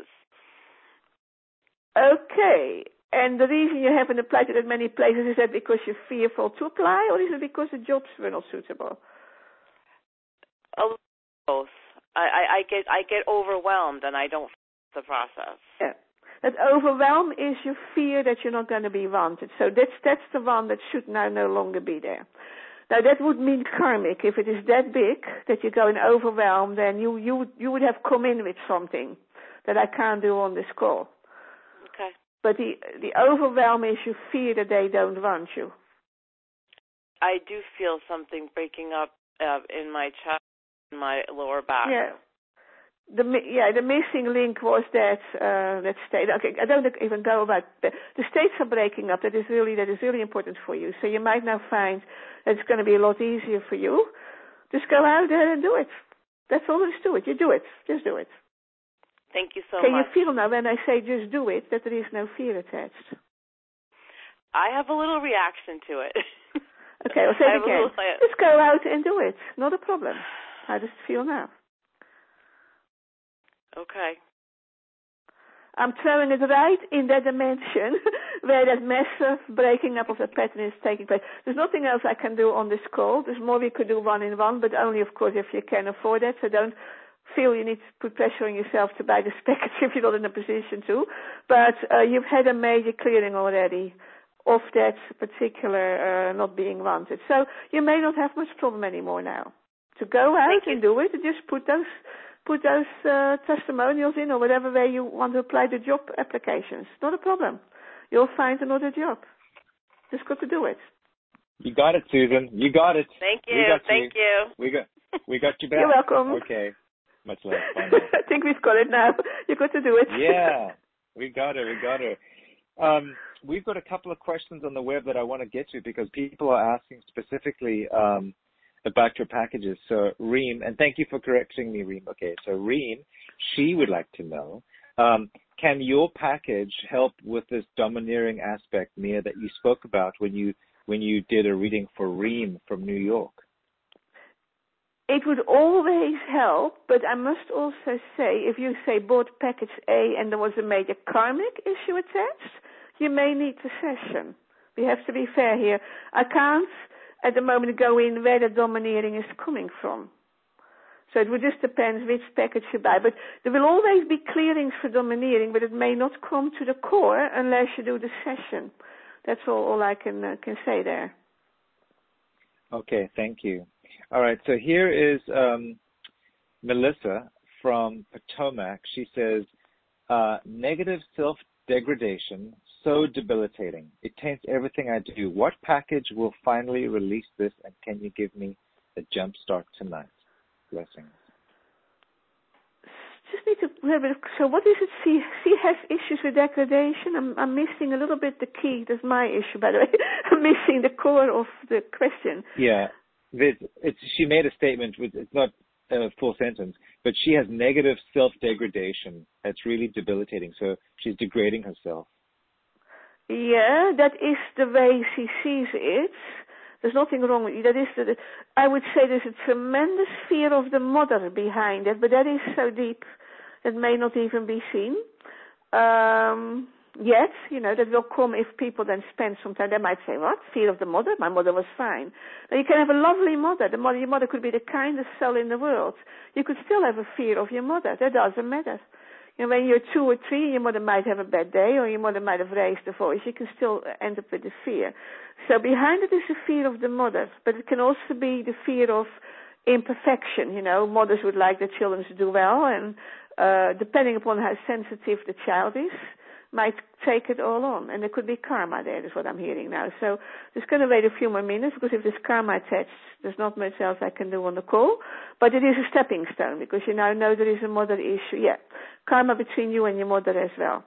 Okay. And the reason you haven't applied to that many places, is that because you're fearful to apply, or is it because the jobs were not suitable? Oh, both. I, I, I get I get overwhelmed and I don't the process. Yeah. That overwhelm is your fear that you're not going to be wanted. So that's that's the one that should now no longer be there. Now that would mean karmic. If it is that big that you go in overwhelm, then you you would you would have come in with something that I can't do on this call. Okay. But the the overwhelm is your fear that they don't want you. I do feel something breaking up uh, in my chest, in my lower back. Yeah. The yeah the missing link was that uh, that state. Okay, I don't even go about the, the states are breaking up. That is really that is really important for you. So you might now find that it's going to be a lot easier for you. Just go out there and do it. That's all there is to it. You do it. Just do it. Thank you so Can much. Can you feel now when I say just do it that there is no fear attached? I have a little reaction to it. Okay, I'll say it again. Little... Just go out and do it. Not a problem. How does it feel now? Okay. I'm throwing it right in that dimension where that massive breaking up of the pattern is taking place. There's nothing else I can do on this call. There's more we could do one-in-one, but only, of course, if you can afford it. So don't feel you need to put pressure on yourself to buy this package if you're not in a position to. But uh, you've had a major clearing already of that particular uh, not being wanted. So you may not have much problem anymore now. To go out and do it and just put those put those uh, testimonials in or whatever way you want to apply the job applications. Not a problem. You'll find another job. Just got to do it. You got it, Susan. You got it. Thank you. We got Thank you. you. We got we got you back. You're welcome. Okay. Much love. Bye now. I think we've got it now. You've got to do it. Yeah. We got it. We got it. Um, we've got a couple of questions on the web that I want to get to because people are asking specifically um, about your packages. So Reem, and thank you for correcting me, Reem. Okay, so Reem, she would like to know, um, can your package help with this domineering aspect, Mia, that you spoke about when you when you did a reading for Reem from New York? It would always help, but I must also say, if you say bought package A and there was a major karmic issue attached, you may need a session. We have to be fair here. I can't at the moment go in where the domineering is coming from. So it would just depend which package you buy. But there will always be clearings for domineering, but it may not come to the core unless you do the session. That's all, all I can uh, can say there. Okay, thank you. All right, so here is um, Melissa from Potomac. She says, uh, negative self-degradation, so debilitating. It taints everything I do. What package will finally release this, and can you give me a jump start tonight? Blessings. Just need to have a, so what is it? She, she has issues with degradation. I'm, I'm missing a little bit the key. That's my issue, by the way. I'm missing the core of the question. Yeah. It's, it's, she made a statement, with, it's not a full sentence, but she has negative self-degradation. That's really debilitating. So she's degrading herself. Yeah, that is the way she sees it. There's nothing wrong with it. That is the, I would say there's a tremendous fear of the mother behind it, but that is so deep that may not even be seen. Um, yet, you know, that will come if people then spend some time. They might say, what? Fear of the mother? My mother was fine. Now, you can have a lovely mother. The mother. Your mother could be the kindest soul in the world. You could still have a fear of your mother. That doesn't matter. You know, when you're two or three, your mother might have a bad day, or your mother might have raised the voice. You can still end up with the fear. So behind it is the fear of the mother, but it can also be the fear of imperfection. You know, mothers would like their children to do well, and uh, depending upon how sensitive the child is, might take it all on. And there could be karma there, is what I'm hearing now. So just going to wait a few more minutes, because if there's karma attached, there's not much else I can do on the call. But it is a stepping stone, because you now know there is a mother issue. Yeah, karma between you and your mother as well.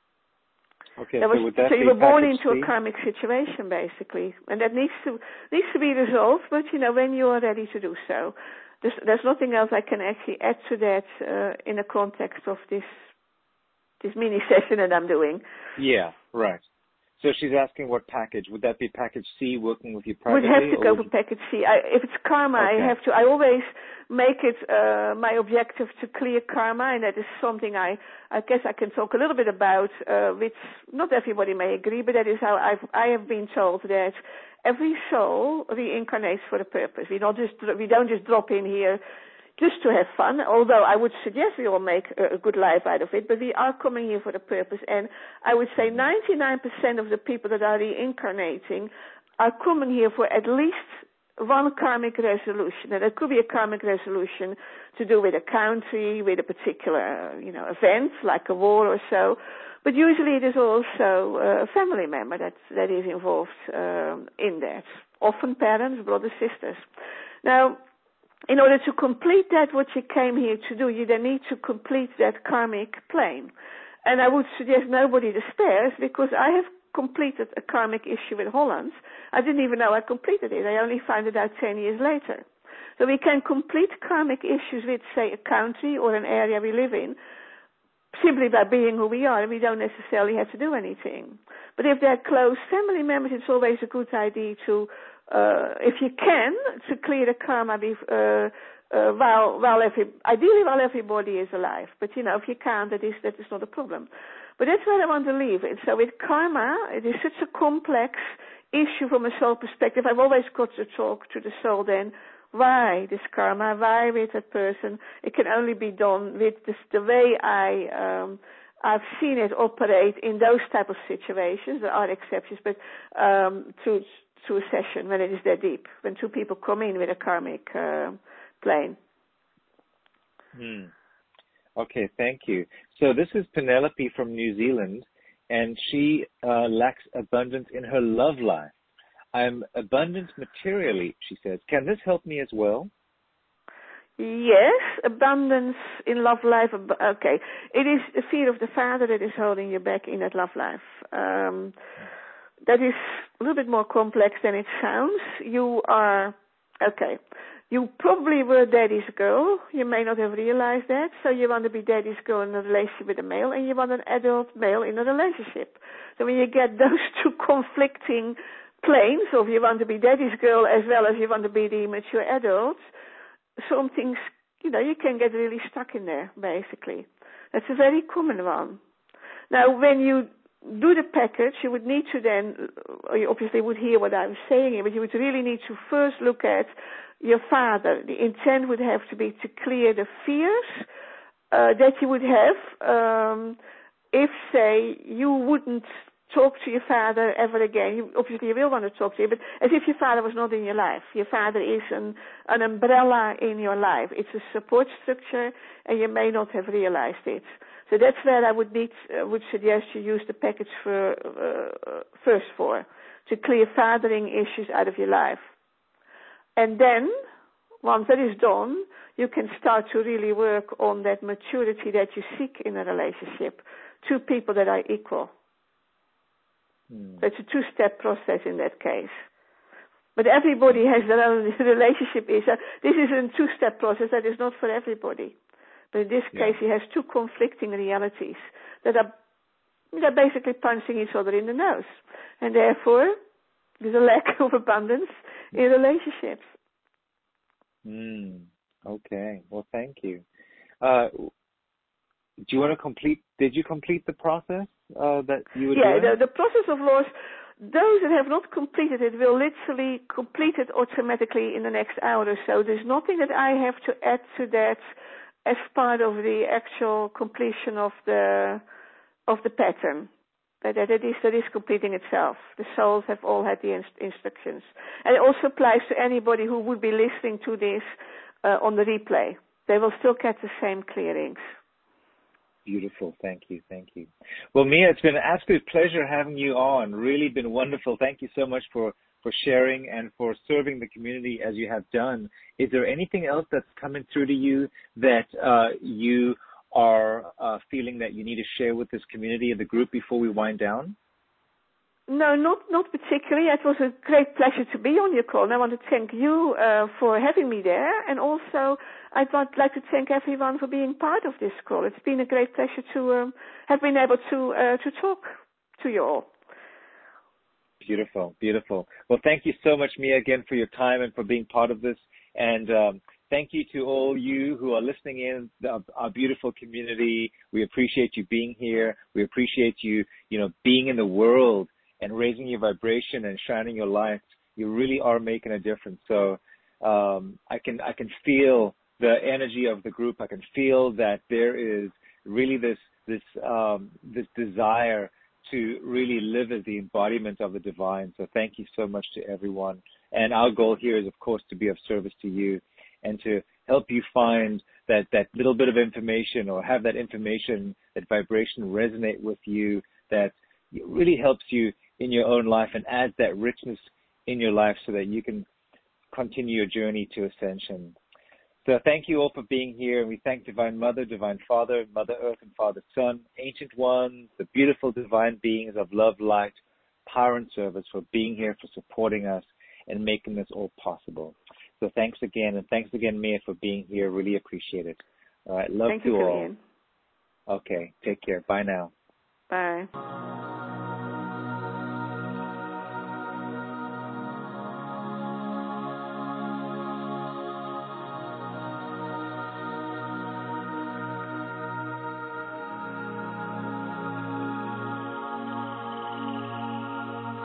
Okay, that was, so would that so you be were born package into C? a karmic situation, basically. And that needs to needs to be resolved, but, you know, when you are ready to do so. There's, there's nothing else I can actually add to that uh, in the context of this this mini session that I'm doing. Yeah, right. So she's asking what package. Would that be package C, working with you privately? Would have to go would... for package C. I, if it's karma, okay. I have to. I always make it uh, my objective to clear karma, and that is something I, I guess I can talk a little bit about, uh, which not everybody may agree, but that is how I've, I have been told that every soul reincarnates for a purpose. We don't just we don't just drop in here just to have fun, although I would suggest we all make a good life out of it, but we are coming here for a purpose. And I would say ninety-nine percent of the people that are reincarnating are coming here for at least one karmic resolution. And it could be a karmic resolution to do with a country, with a particular, you know, event, like a war or so. But usually it is also a family member that, that is involved um, in that. Often parents, brothers, sisters. Now, in order to complete that, what you came here to do, you then need to complete that karmic plane. And I would suggest nobody despairs, because I have completed a karmic issue with Holland. I didn't even know I completed it. I only found it out ten years later. So we can complete karmic issues with, say, a country or an area we live in, simply by being who we are, and we don't necessarily have to do anything. But if they're close family members, it's always a good idea to Uh, if you can, to clear the karma be, uh, uh, while, while every, ideally while everybody is alive. But, you know, if you can't, that is, that is not a problem. But that's where I want to leave it. So with karma, it is such a complex issue from a soul perspective. I've always got to talk to the soul then. Why this karma? Why with that person? It can only be done with this, the way I, um, I've seen it operate in those type of situations. There are exceptions, but um, to to a session when it is that deep, when two people come in with a karmic uh, plane. Hmm. Okay, thank you. So this is Penelope from New Zealand, and she uh, lacks abundance in her love life. I'm abundant materially, she says. Can this help me as well? Yes, abundance in love life. Okay, it is the fear of the father that is holding you back in that love life. Um, that is a little bit more complex than it sounds. You are, okay, you probably were daddy's girl. You may not have realized that. So you want to be daddy's girl in a relationship with a male, and you want an adult male in a relationship. So when you get those two conflicting planes, of you want to be daddy's girl as well as you want to be the mature adult, some things, you know, you can get really stuck in there, basically. That's a very common one. Now, when you do the package, you would need to then, or you obviously would hear what I'm saying here, but you would really need to first look at your father. The intent would have to be to clear the fears uh, that you would have um, if, say, you wouldn't talk to your father ever again. You, obviously, you will want to talk to him, but as if your father was not in your life. Your father is an, an umbrella in your life. It's a support structure, and you may not have realized it. So that's where I would need, uh, would suggest you use the package for uh, first for, to clear fathering issues out of your life. And then, once that is done, you can start to really work on that maturity that you seek in a relationship. Two people that are equal. So it's a two-step process in that case. But everybody has their own relationship issue. This is a two-step process that is not for everybody. But in this yeah. case, he has two conflicting realities that are they're basically punching each other in the nose. And therefore, there's a lack of abundance in relationships. Mm, okay. Well, thank you. Uh, do you want to complete, did you complete the process uh, that you were yeah, doing? Yeah, the, the process of loss, those that have not completed it will literally complete it automatically in the next hour or so. There's nothing that I have to add to that as part of the actual completion of the of the pattern. That, that, it is, that is completing itself. The souls have all had the inst- instructions. And it also applies to anybody who would be listening to this uh, on the replay. They will still get the same clearings. Beautiful. Thank you. Thank you. Well, Mia, it's been an absolute pleasure having you on. Really been wonderful. Thank you so much for, for sharing and for serving the community as you have done. Is there anything else that's coming through to you that uh, you are uh, feeling that you need to share with this community and the group before we wind down? No, not not particularly. It was a great pleasure to be on your call, and I want to thank you uh, for having me there, and also I'd like to thank everyone for being part of this call. It's been a great pleasure to um, have been able to uh, to talk to you all. Beautiful, beautiful. Well, thank you so much, Mia, again for your time and for being part of this, and um, thank you to all you who are listening in, our, our beautiful community. We appreciate you being here. We appreciate you, you know, being in the world and raising your vibration and shining your light. You really are making a difference. So um, I can I can feel the energy of the group. I can feel that there is really this this um, this desire to really live as the embodiment of the divine. So thank you so much to everyone. And our goal here is, of course, to be of service to you and to help you find that, that little bit of information, or have that information, that vibration resonate with you, that really helps you in your own life and adds that richness in your life so that you can continue your journey to ascension. So thank you all for being here, and we thank Divine Mother, Divine Father, Mother Earth and Father Son, Ancient Ones, the beautiful divine beings of love, light, power and service for being here, for supporting us and making this all possible. So thanks again, and thanks again, Mia, for being here. Really appreciate it. All right, love Thank to you, all. Julian. Okay, take care. Bye now. Bye.